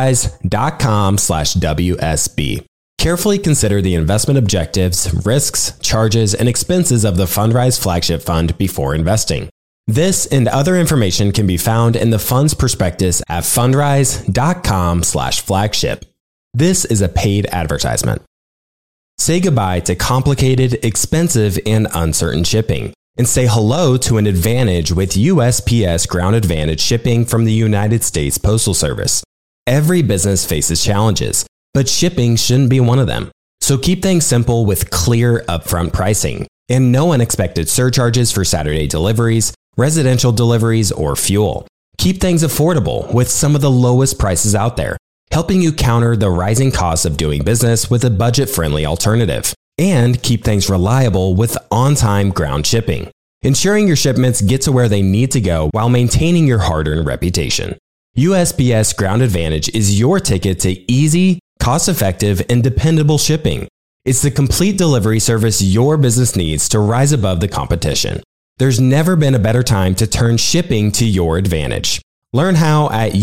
fundrise.com/WSB. Carefully consider the investment objectives, risks, charges, and expenses of the Fundrise flagship fund before investing. This and other information can be found in the fund's prospectus at fundrise.com/flagship. This is a paid advertisement. Say goodbye to complicated, expensive, and uncertain shipping, and say hello to an advantage with USPS Ground Advantage shipping from the United States Postal Service. Every business faces challenges, but shipping shouldn't be one of them. So keep things simple with clear upfront pricing and no unexpected surcharges for Saturday deliveries, residential deliveries, or fuel. Keep things affordable with some of the lowest prices out there, helping you counter the rising costs of doing business with a budget-friendly alternative. And keep things reliable with on-time ground shipping, ensuring your shipments get to where they need to go while maintaining your hard-earned reputation. USPS Ground Advantage is your ticket to easy, cost-effective, and dependable shipping. It's the complete delivery service your business needs to rise above the competition. There's never been a better time to turn shipping to your advantage. Learn how at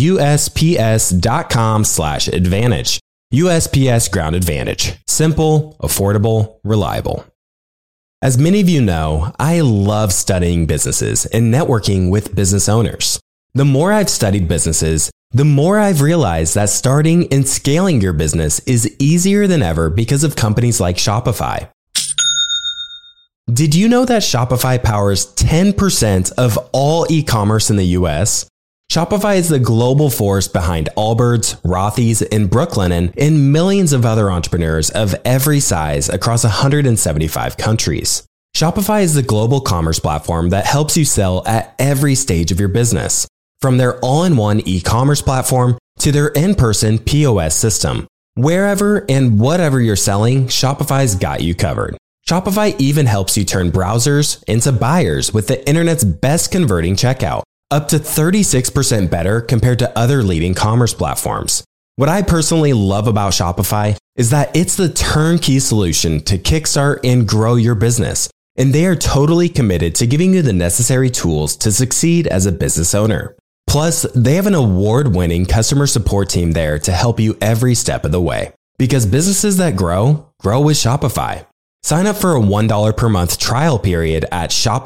USPS.com/advantage. USPS Ground Advantage. Simple, affordable, reliable. As many of you know, I love studying businesses and networking with business owners. The more I've studied businesses, the more I've realized that starting and scaling your business is easier than ever because of companies like Shopify. Did you know that Shopify powers 10% of all e-commerce in the US? Shopify is the global force behind Allbirds, Rothy's, and Brooklinen, and millions of other entrepreneurs of every size across 175 countries. Shopify is the global commerce platform that helps you sell at every stage of your business, from their all-in-one e-commerce platform to their in-person POS system. Wherever and whatever you're selling, Shopify's got you covered. Shopify even helps you turn browsers into buyers with the internet's best converting checkout, up to 36% better compared to other leading commerce platforms. What I personally love about Shopify is that it's the turnkey solution to kickstart and grow your business, and they are totally committed to giving you the necessary tools to succeed as a business owner. Plus, they have an award-winning customer support team there to help you every step of the way. Because businesses that grow with Shopify. Sign up for a $1 per month trial period at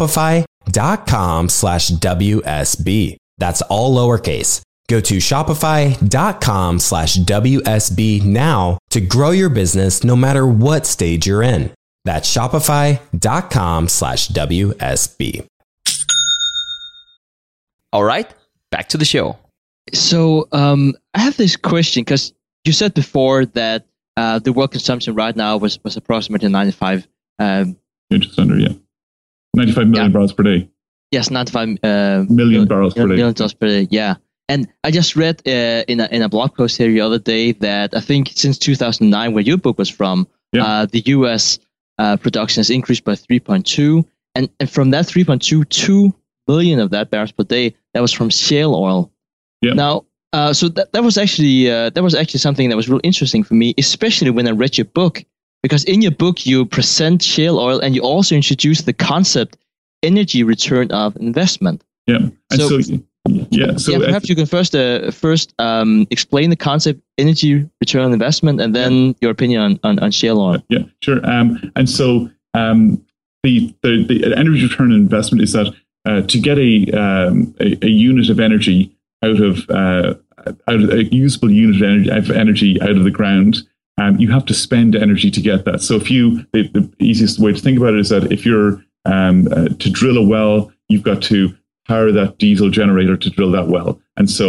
shopify.com/WSB. That's all lowercase. Go to shopify.com/WSB now to grow your business no matter what stage you're in. That's shopify.com/WSB. All right, back to the show. So I have this question because you said before that the world consumption right now was approximately 95. Just under, 95 million barrels per day. Yes, 95 million barrels per day. Million barrels per day, yeah. And I just read in a blog post here the other day that I think since 2009, where your book was from, the U.S. Production has increased by 3.2. And from that 3.2, 2 million of that barrels per day, that was from shale oil. Yeah. Now, so that was actually something that was real interesting for me, especially when I read your book, because in your book you present shale oil and you also introduce the concept energy return of investment. Yeah. And so perhaps you can first explain the concept energy return on investment and then your opinion on shale oil. Yeah, sure. And so the energy return on investment is that to get a unit of energy out of a usable unit of energy out of the ground, you have to spend energy to get that. So the easiest way to think about it is that if you're to drill a well, you've got to power that diesel generator to drill that well. And so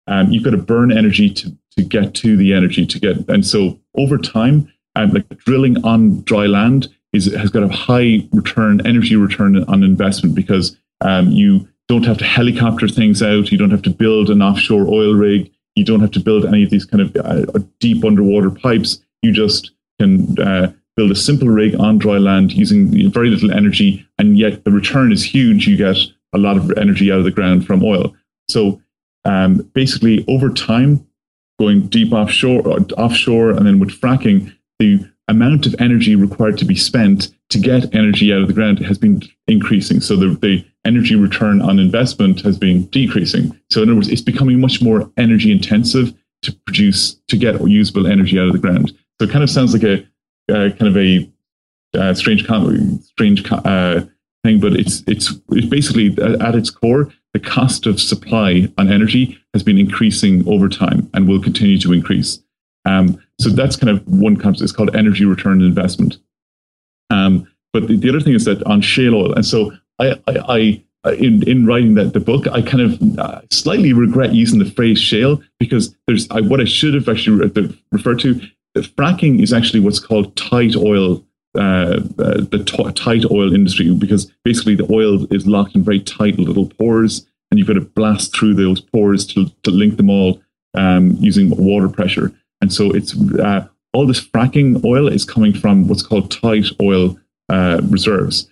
you've got to burn energy to get to the energy and so over time, like drilling on dry land has got a high energy return on investment, because you don't have to helicopter things out. You don't have to build an offshore oil rig. You don't have to build any of these kind of deep underwater pipes. You just can build a simple rig on dry land using very little energy, and yet the return is huge. You get a lot of energy out of the ground from oil. So basically, over time, going deep offshore, and then with fracking, the amount of energy required to be spent to get energy out of the ground has been increasing. So the energy return on investment has been decreasing. So in other words, it's becoming much more energy intensive to get usable energy out of the ground. So it kind of sounds like a kind of a strange thing, but it's basically at its core, the cost of supply on energy has been increasing over time and will continue to increase. So that's kind of one concept. It's called energy return on investment. But the other thing is that on shale oil, and so I in writing the book, I kind of slightly regret using the phrase shale, because what I should have actually referred to. Fracking is actually what's called tight oil, the tight oil industry, because basically the oil is locked in very tight little pores, and you've got to blast through those pores to link them all using water pressure. And so it's all this fracking oil is coming from what's called tight oil reserves.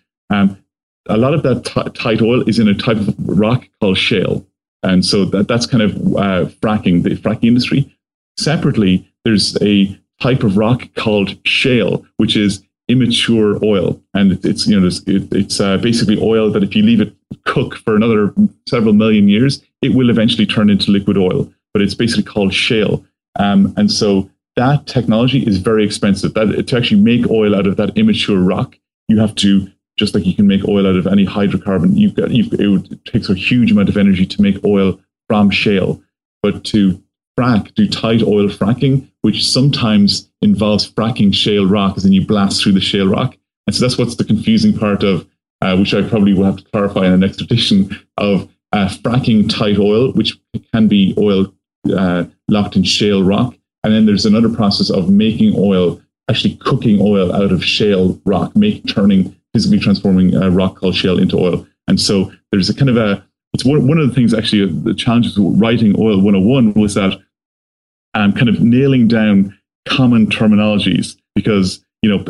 A lot of that tight oil is in a type of rock called shale. And so that's kind of fracking, the fracking industry. Separately, there's a type of rock called shale, which is immature oil. And it's basically oil that if you leave it cook for another several million years, it will eventually turn into liquid oil. But it's basically called shale. And so that technology is very expensive. To actually make oil out of that immature rock, you have to, just like you can make oil out of any hydrocarbon, it takes a huge amount of energy to make oil from shale. But to do tight oil fracking, which sometimes involves fracking shale rock, as in you blast through the shale rock. And so that's what's the confusing part of, which I probably will have to clarify in the next edition, of fracking tight oil, which can be oil locked in shale rock. And then there's another process of making oil, actually cooking oil out of shale rock, physically transforming rock called shale into oil. And so there's a kind of it's one of the things, actually, the challenges with writing Oil 101 was that kind of nailing down common terminologies, because,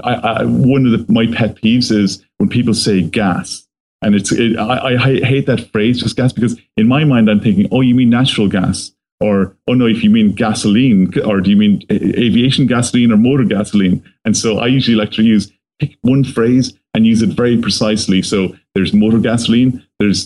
one of my pet peeves is when people say gas. And I hate that phrase, just gas, because in my mind, I'm thinking, oh, you mean natural gas? Or, oh no, if you mean gasoline, or do you mean aviation gasoline or motor gasoline? And so I usually like to pick one phrase and use it very precisely. So there's motor gasoline, there's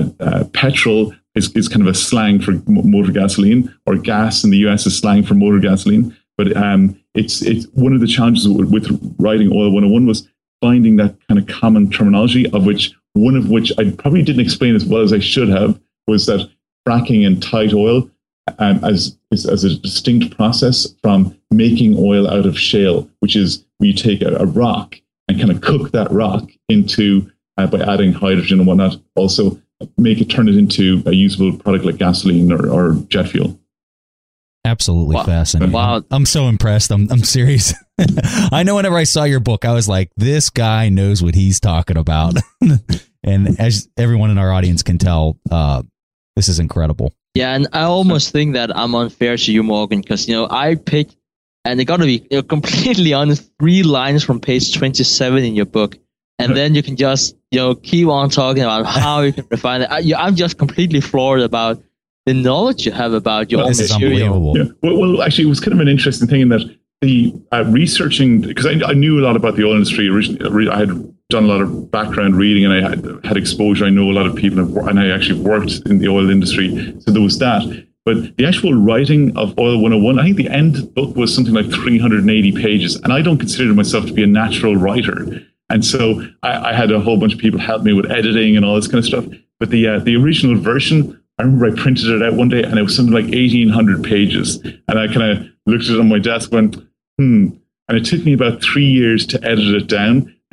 petrol is kind of a slang for motor gasoline, or gas in the US is slang for motor gasoline. But it's one of the challenges with writing Oil 101 was finding that kind of common terminology, one of which I probably didn't explain as well as I should have, was that fracking and tight oil as a distinct process from making oil out of shale, which is where you take a rock and kind of cook that rock into, by adding hydrogen and whatnot, also turn it into a usable product like gasoline or jet fuel. Absolutely fascinating. Wow. I'm so impressed. I'm serious. I know whenever I saw your book, I was like, this guy knows what he's talking about. And as everyone in our audience can tell, this is incredible. Yeah, and I almost think that I'm unfair to you, Morgan, because, I picked, and it got to be completely honest, 3 lines from page 27 in your book. And then you can just, keep on talking about how you can refine it. I'm just completely floored about the knowledge you have about your own material. Unbelievable. Yeah. Well, actually, it was kind of an interesting thing in that the researching, because I knew a lot about the oil industry originally. I had done a lot of background reading, and I had exposure. I know a lot of people, and I actually worked in the oil industry. So there was that. But the actual writing of Oil 101, I think the end book was something like 380 pages. And I don't consider myself to be a natural writer. And so I had a whole bunch of people help me with editing and all this kind of stuff. But the original version, I remember I printed it out one day, and it was something like 1,800 pages. And I kind of looked at it on my desk and went, And it took me about 3 years to edit it down.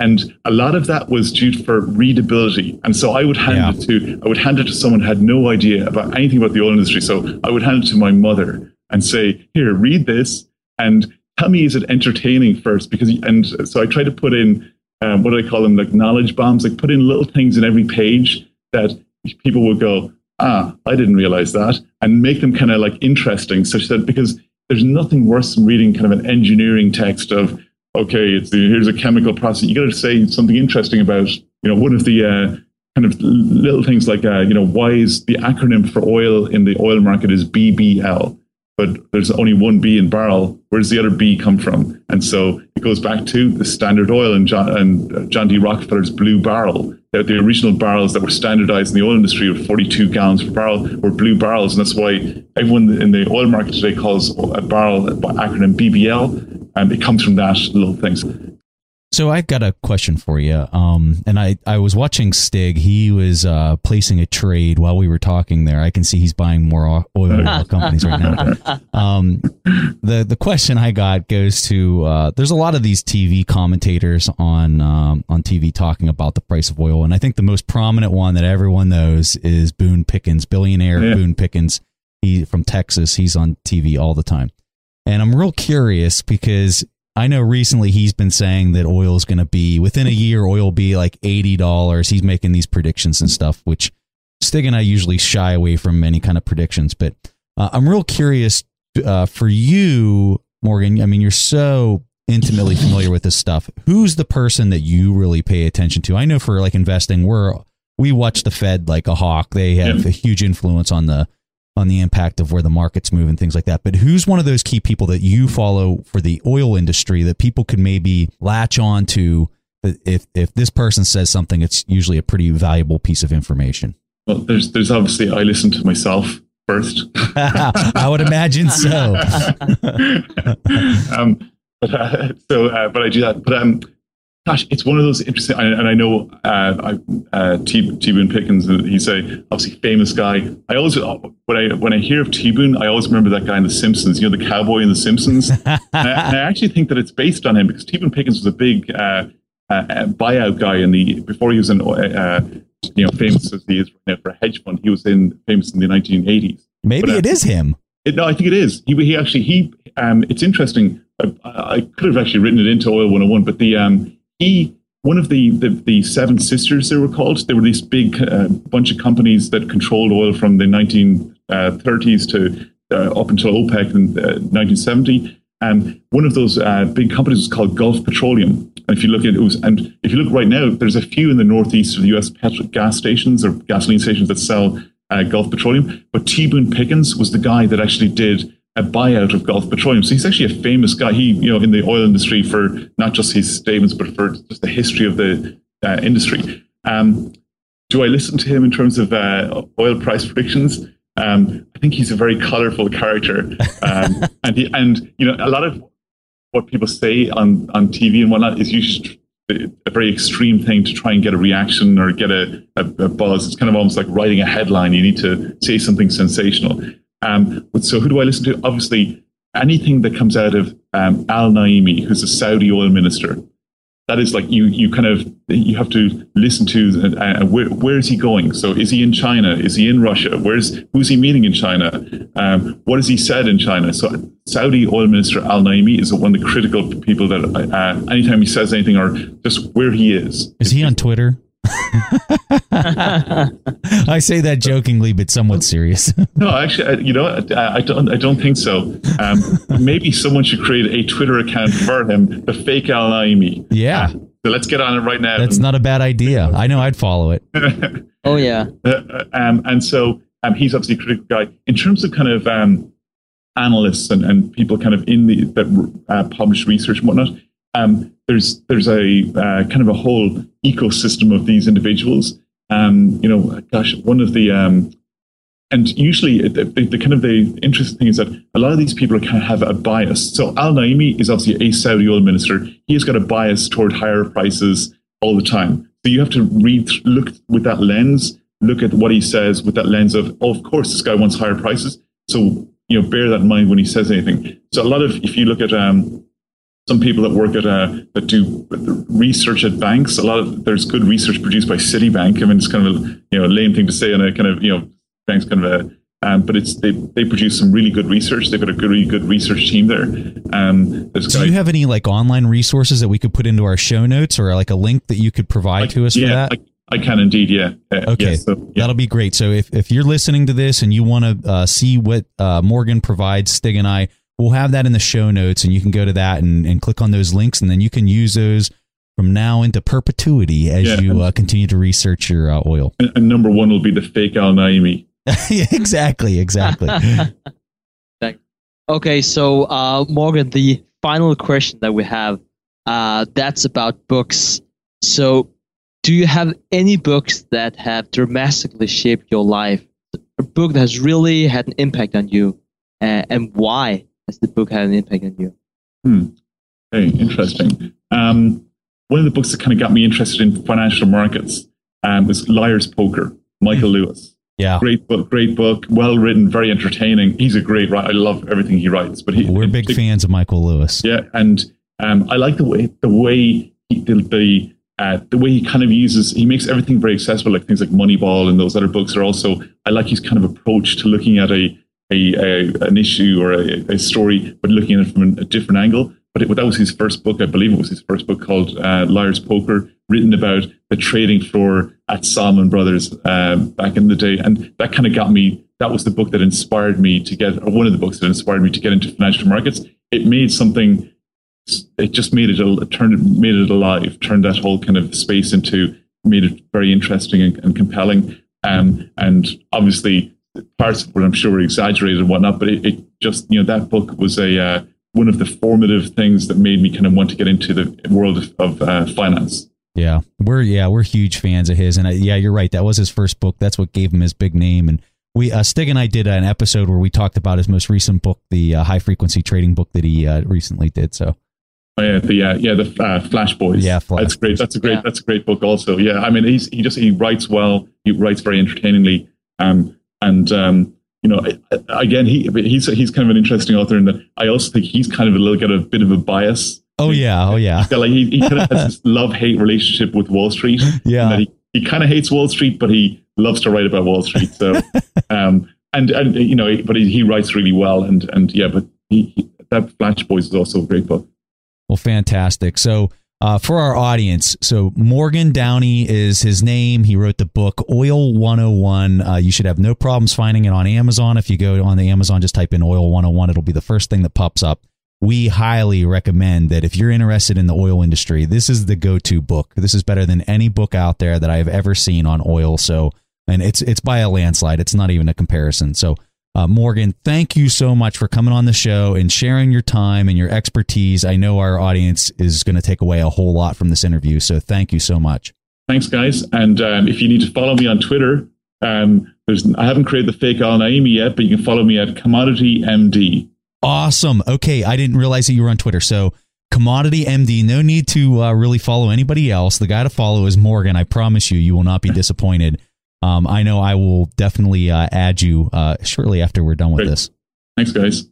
And a lot of that was due for readability. And so I would hand it to someone who had no idea about anything about the oil industry. So I would hand it to my mother and say, here, read this and tell me, is it entertaining first? And so I try to put in, what do I call them? Like knowledge bombs, like put in little things in every page that people would go, I didn't realize that, and make them kind of like interesting, such that, because there's nothing worse than reading kind of an engineering text of, okay, here's a chemical process. You got to say something interesting about, one of the kind of little things like, why is the acronym for oil in the oil market is BBL, but there's only one B in barrel. Where does the other B come from? And so it goes back to the Standard Oil and John D. Rockefeller's Blue Barrel. The original barrels that were standardized in the oil industry of 42 gallons per barrel were blue barrels. And that's why everyone in the oil market today calls a barrel by acronym BBL. And it comes from that little things. So I've got a question for you. And I was watching Stig. He was placing a trade while we were talking there. I can see he's buying more oil companies right now. The question I got goes to, there's a lot of these TV commentators on TV talking about the price of oil. And I think the most prominent one that everyone knows is Boone Pickens, billionaire Boone Pickens. He from Texas. He's on TV all the time. And I'm real curious because I know recently he's been saying that oil is going to be, within a year, oil will be like $80. He's making these predictions and stuff, which Stig and I usually shy away from any kind of predictions. But I'm real curious for you, Morgan. I mean, you're so intimately familiar with this stuff. Who's the person that you really pay attention to? I know for like investing, we watch the Fed like a hawk. They have a huge influence on the impact of where the markets move and things like that. But who's one of those key people that you follow for the oil industry that people could maybe latch on to? If this person says something, it's usually a pretty valuable piece of information. Well, there's obviously, I listen to myself first. I would imagine so. But I do that. But gosh, it's one of those interesting, and I know T. Boone Pickens. He's obviously famous guy. I always, when I hear of T. Boone, I always remember that guy in The Simpsons. The cowboy in The Simpsons. and I actually think that it's based on him because T. Boone Pickens was a big buyout guy before he was famous as he is right now for a hedge fund. He was famous in the 1980s. Maybe it is him. No, I think it is. He actually it's interesting. I could have actually written it into Oil 101, but one of the Seven Sisters, they were called. They were this big bunch of companies that controlled oil from the 1930s to up until OPEC in 1970. One of those big companies was called Gulf Petroleum. And if you look if you look right now, there's a few in the northeast of the U.S. gas stations or gasoline stations that sell Gulf Petroleum. But T. Boone Pickens was the guy that actually did a buyout of Gulf Petroleum. So he's actually a famous guy. He, in the oil industry for not just his statements, but for just the history of the industry. Do I listen to him in terms of oil price predictions? I think he's a very colorful character. And a lot of what people say on TV and whatnot is usually a very extreme thing to try and get a reaction or get a buzz. It's kind of almost like writing a headline. You need to say something sensational. So who do I listen to? Obviously, anything that comes out of Al Naimi, who's a Saudi oil minister. That is like you have to listen to where is he going? So is he in China? Is he in Russia? Who's he meeting in China? What has he said in China? So Saudi oil minister Al Naimi is one of the critical people that anytime he says anything or just where he is. Is he on Twitter? I say that jokingly, but somewhat serious. No, actually, I don't think so. Maybe someone should create a Twitter account for him, the fake Al Naimi. Yeah. So let's get on it right now. That's not a bad idea. I know I'd follow it. Oh yeah. And so he's obviously a critical guy in terms of kind of analysts and people kind of in that publish research and whatnot. There's a kind of a whole ecosystem of these individuals. One of the and usually the kind of the interesting thing is that a lot of these people kind of have a bias. So Al Naimi is obviously a Saudi oil minister. He has got a bias toward higher prices all the time. So you have to look with that lens, look at what he says with that lens of course, this guy wants higher prices. So bear that in mind when he says anything. So if you look at some people that work at that do research at banks. There's good research produced by Citibank. I mean, it's kind of a lame thing to say, and a kind of bank's kind of a but they produce some really good research. They've got a really good research team there. Do you have any like online resources that we could put into our show notes, or like a link that you could provide to us for that? I can indeed, yeah. Okay, that'll be great. So if you're listening to this and you want to see what Morgan provides, Stig and I, we'll have that in the show notes, and you can go to that and click on those links, and then you can use those from now into perpetuity as you continue to research your oil. And number one will be the fake Al Naimi. Yeah, exactly. Okay, so Morgan, the final question that we have, that's about books. So do you have any books that have dramatically shaped your life? A book that has really had an impact on you, and why has the book had an impact on you? Very interesting. One of the books that kind of got me interested in financial markets was Liar's Poker, Michael Lewis. Yeah, great book, well written, very entertaining. He's a great writer. I love everything he writes. But we're big fans of Michael Lewis. Yeah, and I like the way he kind of he makes everything very accessible, like things like Moneyball and those other books are also. I like his kind of approach to looking at an issue or a story, but looking at it from a different angle. But that was his first book. I believe it was his first book called Liar's Poker, written about the trading floor at Salomon Brothers back in the day. And that kind of got me, that was the book that inspired me to get, or one of the books that inspired me to get into financial markets. It made something, it just made it alive, turned that whole kind of space made it very interesting and compelling. And obviously parts of it I'm sure were exaggerated and whatnot, but it just, that book was one of the formative things that made me kind of want to get into the world of finance. Yeah, we're huge fans of his, and you're right. That was his first book. That's what gave him his big name. And we, Stig and I did an episode where we talked about his most recent book, the high frequency trading book that he recently did. So, the Flash Boys. Yeah, that's great. That's a great book. Also, yeah. I mean, he writes well. He writes very entertainingly. Again, he's kind of an interesting author in that I also think he's kind of got a bit of a bias. Oh yeah. Like he kind of has this love-hate relationship with Wall Street. Yeah. That he kind of hates Wall Street, but he loves to write about Wall Street. So, but he writes really well, but that Flash Boys is also a great book. Well, fantastic. So, for our audience, so Morgan Downey is his name. He wrote the book Oil 101. You should have no problems finding it on Amazon. If you go on the Amazon, just type in Oil 101. It'll be the first thing that pops up. We highly recommend that if you're interested in the oil industry, this is the go-to book. This is better than any book out there that I've ever seen on oil. So, and it's by a landslide. It's not even a comparison. So, Morgan, thank you so much for coming on the show and sharing your time and your expertise. I know our audience is going to take away a whole lot from this interview. So thank you so much. Thanks, guys. And if you need to follow me on Twitter, I haven't created the fake Al Naimi yet, but you can follow me at Commodity MD. Awesome. Okay. I didn't realize that you were on Twitter. So Commodity MD, no need to really follow anybody else. The guy to follow is Morgan. I promise you will not be disappointed. I know I will definitely add you shortly after we're done with this. Thanks, guys.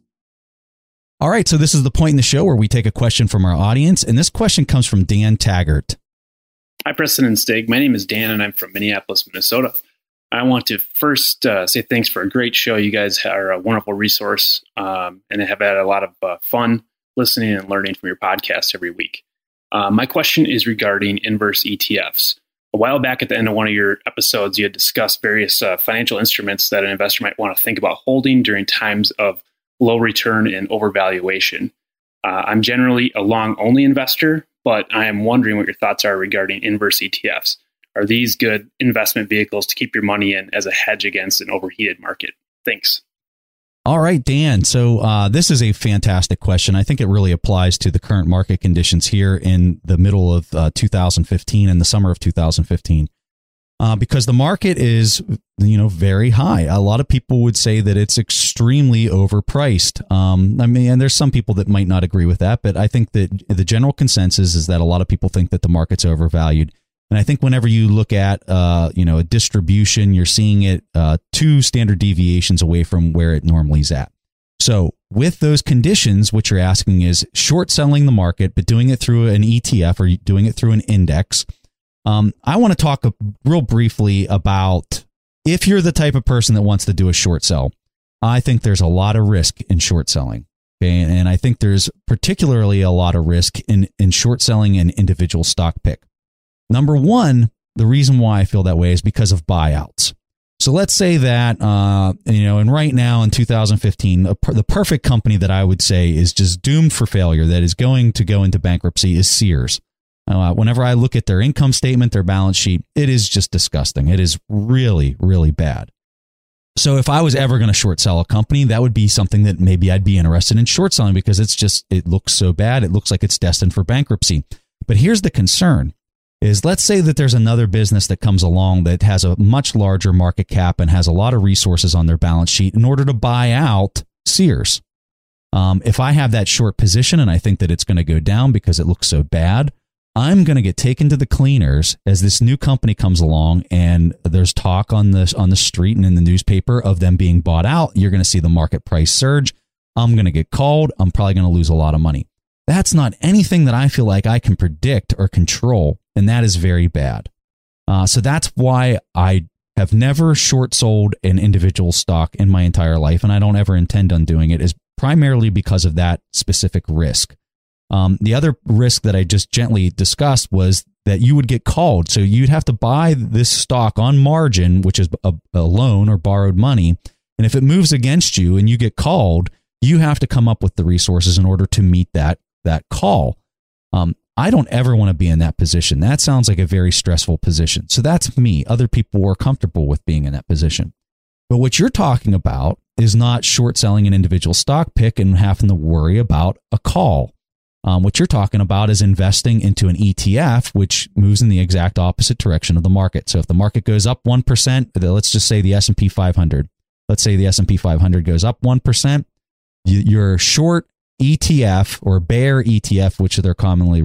All right. So this is the point in the show where we take a question from our audience. And this question comes from Dan Taggart. Hi, Preston and Stig. My name is Dan, and I'm from Minneapolis, Minnesota. I want to first say thanks for a great show. You guys are a wonderful resource and have had a lot of fun listening and learning from your podcast every week. My question is regarding inverse ETFs. A while back at the end of one of your episodes, you had discussed various financial instruments that an investor might want to think about holding during times of low return and overvaluation. I'm generally a long-only investor, but I am wondering what your thoughts are regarding inverse ETFs. Are these good investment vehicles to keep your money in as a hedge against an overheated market? Thanks. All right, Dan. So this is a fantastic question. I think it really applies to the current market conditions here in the middle of 2015 and the summer of 2015, because the market is, very high. A lot of people would say that it's extremely overpriced. And there's some people that might not agree with that, but I think that the general consensus is that a lot of people think that the market's overvalued. And I think whenever you look at, a distribution, you're seeing it 2 standard deviations away from where it normally is at. So with those conditions, what you're asking is short selling the market, but doing it through an ETF or doing it through an index. I want to talk real briefly about if you're the type of person that wants to do a short sell. I think there's a lot of risk in short selling. Okay. And I think there's particularly a lot of risk in short selling an individual stock pick. Number one, the reason why I feel that way is because of buyouts. So let's say that, and right now in 2015, the perfect company that I would say is just doomed for failure, that is going to go into bankruptcy, is Sears. Whenever I look at their income statement, their balance sheet, it is just disgusting. It is really, really bad. So if I was ever going to short sell a company, that would be something that maybe I'd be interested in short selling because it looks so bad. It looks like it's destined for bankruptcy. But here's the concern. Is let's say that there's another business that comes along that has a much larger market cap and has a lot of resources on their balance sheet in order to buy out Sears. If I have that short position and I think that it's going to go down because it looks so bad, I'm going to get taken to the cleaners as this new company comes along and there's talk on the street and in the newspaper of them being bought out. You're going to see the market price surge. I'm going to get called. I'm probably going to lose a lot of money. That's not anything that I feel like I can predict or control, and that is very bad. So that's why I have never short sold an individual stock in my entire life, and I don't ever intend on doing it, is primarily because of that specific risk. The other risk that I just gently discussed was that you would get called. So you'd have to buy this stock on margin, which is a loan or borrowed money. And if it moves against you and you get called, you have to come up with the resources in order to meet that call. I don't ever want to be in that position. That sounds like a very stressful position. So that's me. Other people were comfortable with being in that position. But what you're talking about is not short selling an individual stock pick and having to worry about a call. What you're talking about is investing into an ETF, which moves in the exact opposite direction of the market. So if the market goes up 1%, let's just say the S&P 500. Let's say the S&P 500 goes up 1%. Your short ETF or bear ETF, which they're commonly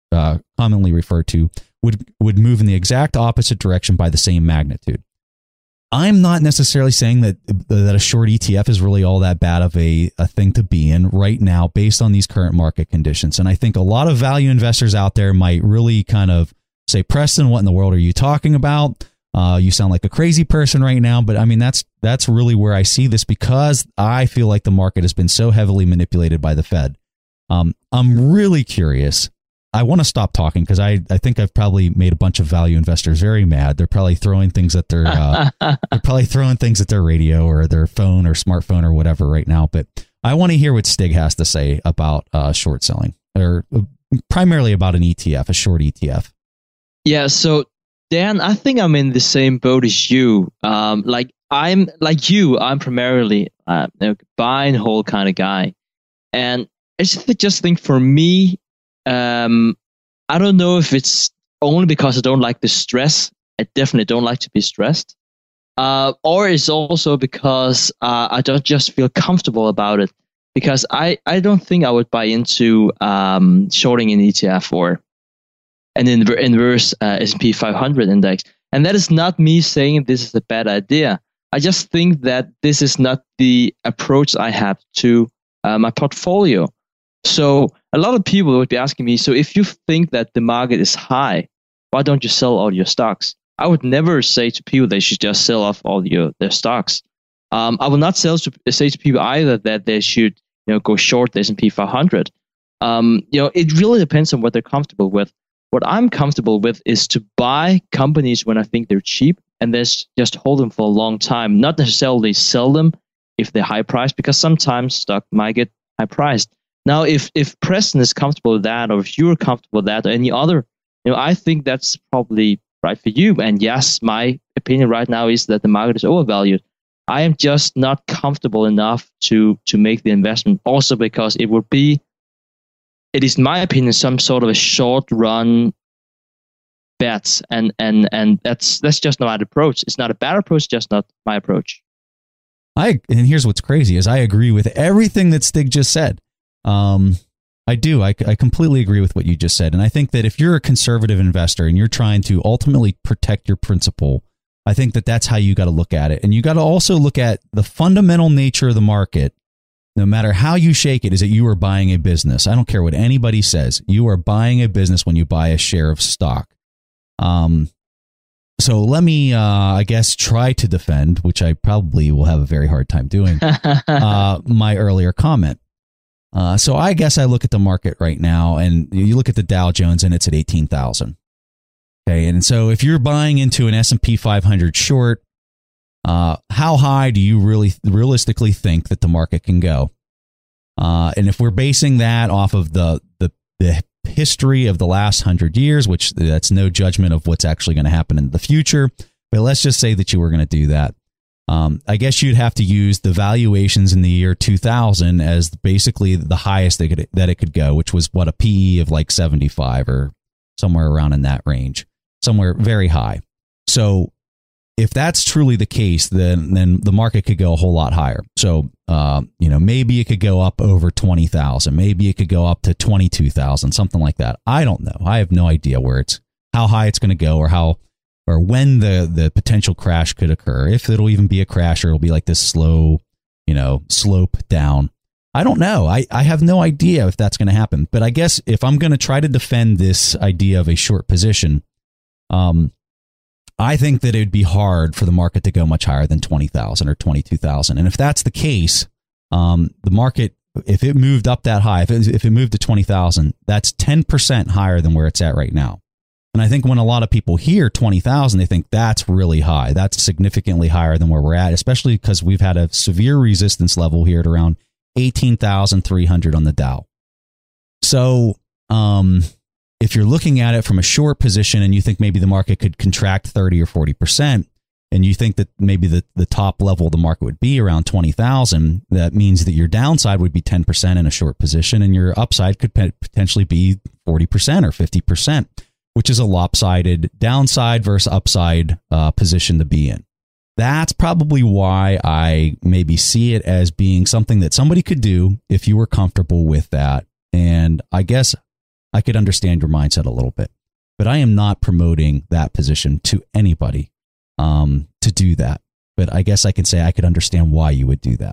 referred to, would move in the exact opposite direction by the same magnitude. I'm not necessarily saying that a short ETF is really all that bad of a thing to be in right now based on these current market conditions. And I think a lot of value investors out there might really kind of say, Preston, what in the world are you talking about? You sound like a crazy person right now. But I mean, that's really where I see this because I feel like the market has been so heavily manipulated by the Fed. I'm really curious. I want to stop talking because I think I've probably made a bunch of value investors very mad. They're probably throwing things at their radio or their phone or smartphone or whatever right now. But I want to hear what Stig has to say about short selling, or primarily about an ETF, a short ETF. Yeah. So Dan, I think I'm in the same boat as you. I'm primarily buy and hold kind of guy, and I just think for me. I don't know if it's only because I don't like the stress. I definitely don't like to be stressed. Or it's also because I don't just feel comfortable about it. Because I don't think I would buy into shorting an ETF or an inverse S&P 500 index. And that is not me saying this is a bad idea. I just think that this is not the approach I have to my portfolio. So a lot of people would be asking me, so if you think that the market is high, why don't you sell all your stocks? I would never say to people they should just sell off all their stocks. I will not say to people either that they should go short the S&P 500. It really depends on what they're comfortable with. What I'm comfortable with is to buy companies when I think they're cheap and then just hold them for a long time, not necessarily sell them if they're high priced, because sometimes stock might get high priced. Now, if Preston is comfortable with that, or if you're comfortable with that, or any other, I think that's probably right for you. And yes, my opinion right now is that the market is overvalued. I am just not comfortable enough to make the investment. Also, because it is, in my opinion, some sort of a short run bet, and that's just not my approach. It's not a bad approach, just not my approach. And here's what's crazy is I agree with everything that Stig just said. I do. I completely agree with what you just said. And I think that if you're a conservative investor and you're trying to ultimately protect your principal, I think that that's how you got to look at it. And you got to also look at the fundamental nature of the market no matter how you shake it, is that you are buying a business. I don't care what anybody says. You are buying a business when you buy a share of stock. So let me, I guess, try to defend, which I probably will have a very hard time doing, my earlier comment. So I guess I look at the market right now, and you look at the Dow Jones, and it's at 18,000. Okay, and so if you're buying into an S&P 500 short, how high do you really realistically think that the market can go? And if we're basing that off of the history of the last 100 years, which that's no judgment of what's actually going to happen in the future, but let's just say that you were going to do that. I guess you'd have to use the valuations in the year 2000 as basically the highest that it could go, which was what, a PE of like 75 or somewhere around in that range, somewhere very high. So if that's truly the case, then the market could go a whole lot higher. So, maybe it could go up over 20,000. Maybe it could go up to 22,000, something like that. I don't know. I have no idea how high it's going to go, or when the potential crash could occur. If it'll even be a crash, or it'll be like this slow, slope down. I don't know. I have no idea if that's going to happen. But I guess if I'm going to try to defend this idea of a short position, I think that it would be hard for the market to go much higher than 20,000 or 22,000. And if that's the case, the market, if it moved up that high, if it moved to 20,000, that's 10% higher than where it's at right now. And I think when a lot of people hear 20,000, they think that's really high. That's significantly higher than where we're at, especially because we've had a severe resistance level here at around 18,300 on the Dow. So, if you're looking at it from a short position and you think maybe the market could contract 30 or 40%, and you think that maybe the top level of the market would be around 20,000, that means that your downside would be 10% in a short position, and your upside could potentially be 40% or 50%, which is a lopsided downside versus upside position to be in. That's probably why I maybe see it as being something that somebody could do if you were comfortable with that. And I guess I could understand your mindset a little bit, but I am not promoting that position to anybody to do that. But I guess I can say I could understand why you would do that.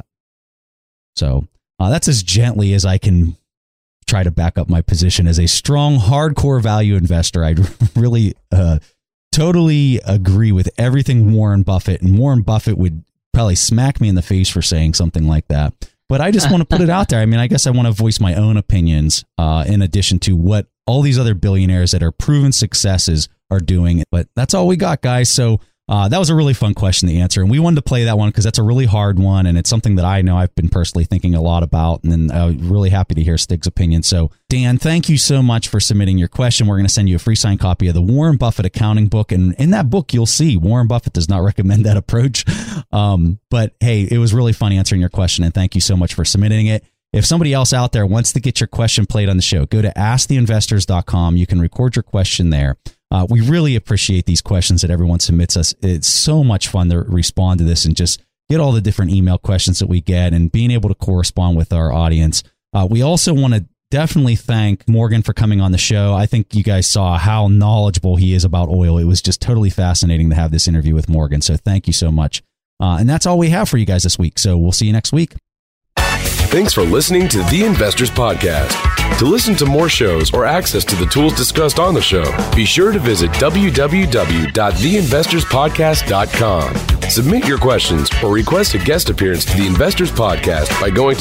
So that's as gently as I can try to back up my position as a strong, hardcore value investor. I really totally agree with everything Warren Buffett, and Warren Buffett would probably smack me in the face for saying something like that. But I just want to put it out there. I mean, I guess I want to voice my own opinions in addition to what all these other billionaires that are proven successes are doing. But that's all we got, guys. So that was a really fun question to answer. And we wanted to play that one because that's a really hard one. And it's something that I know I've been personally thinking a lot about. And I'm really happy to hear Stig's opinion. So, Dan, thank you so much for submitting your question. We're going to send you a free signed copy of the Warren Buffett Accounting Book. And in that book, you'll see Warren Buffett does not recommend that approach. But hey, it was really fun answering your question. And thank you so much for submitting it. If somebody else out there wants to get your question played on the show, go to asktheinvestors.com. You can record your question there. We really appreciate these questions that everyone submits us. It's so much fun to respond to this and just get all the different email questions that we get and being able to correspond with our audience. We also want to definitely thank Morgan for coming on the show. I think you guys saw how knowledgeable he is about oil. It was just totally fascinating to have this interview with Morgan. So thank you so much. And that's all we have for you guys this week. So we'll see you next week. Thanks for listening to The Investors Podcast. To listen to more shows or access to the tools discussed on the show, be sure to visit www.theinvestorspodcast.com. Submit your questions or request a guest appearance to The Investors Podcast by going to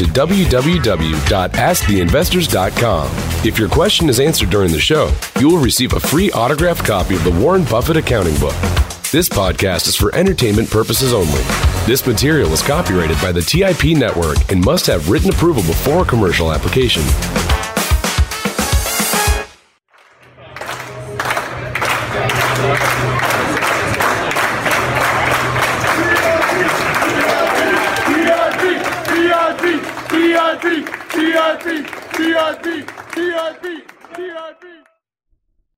www.asktheinvestors.com. If your question is answered during the show, you will receive a free autographed copy of the Warren Buffett Accounting Book. This podcast is for entertainment purposes only. This material is copyrighted by the TIP Network and must have written approval before commercial application. TIP.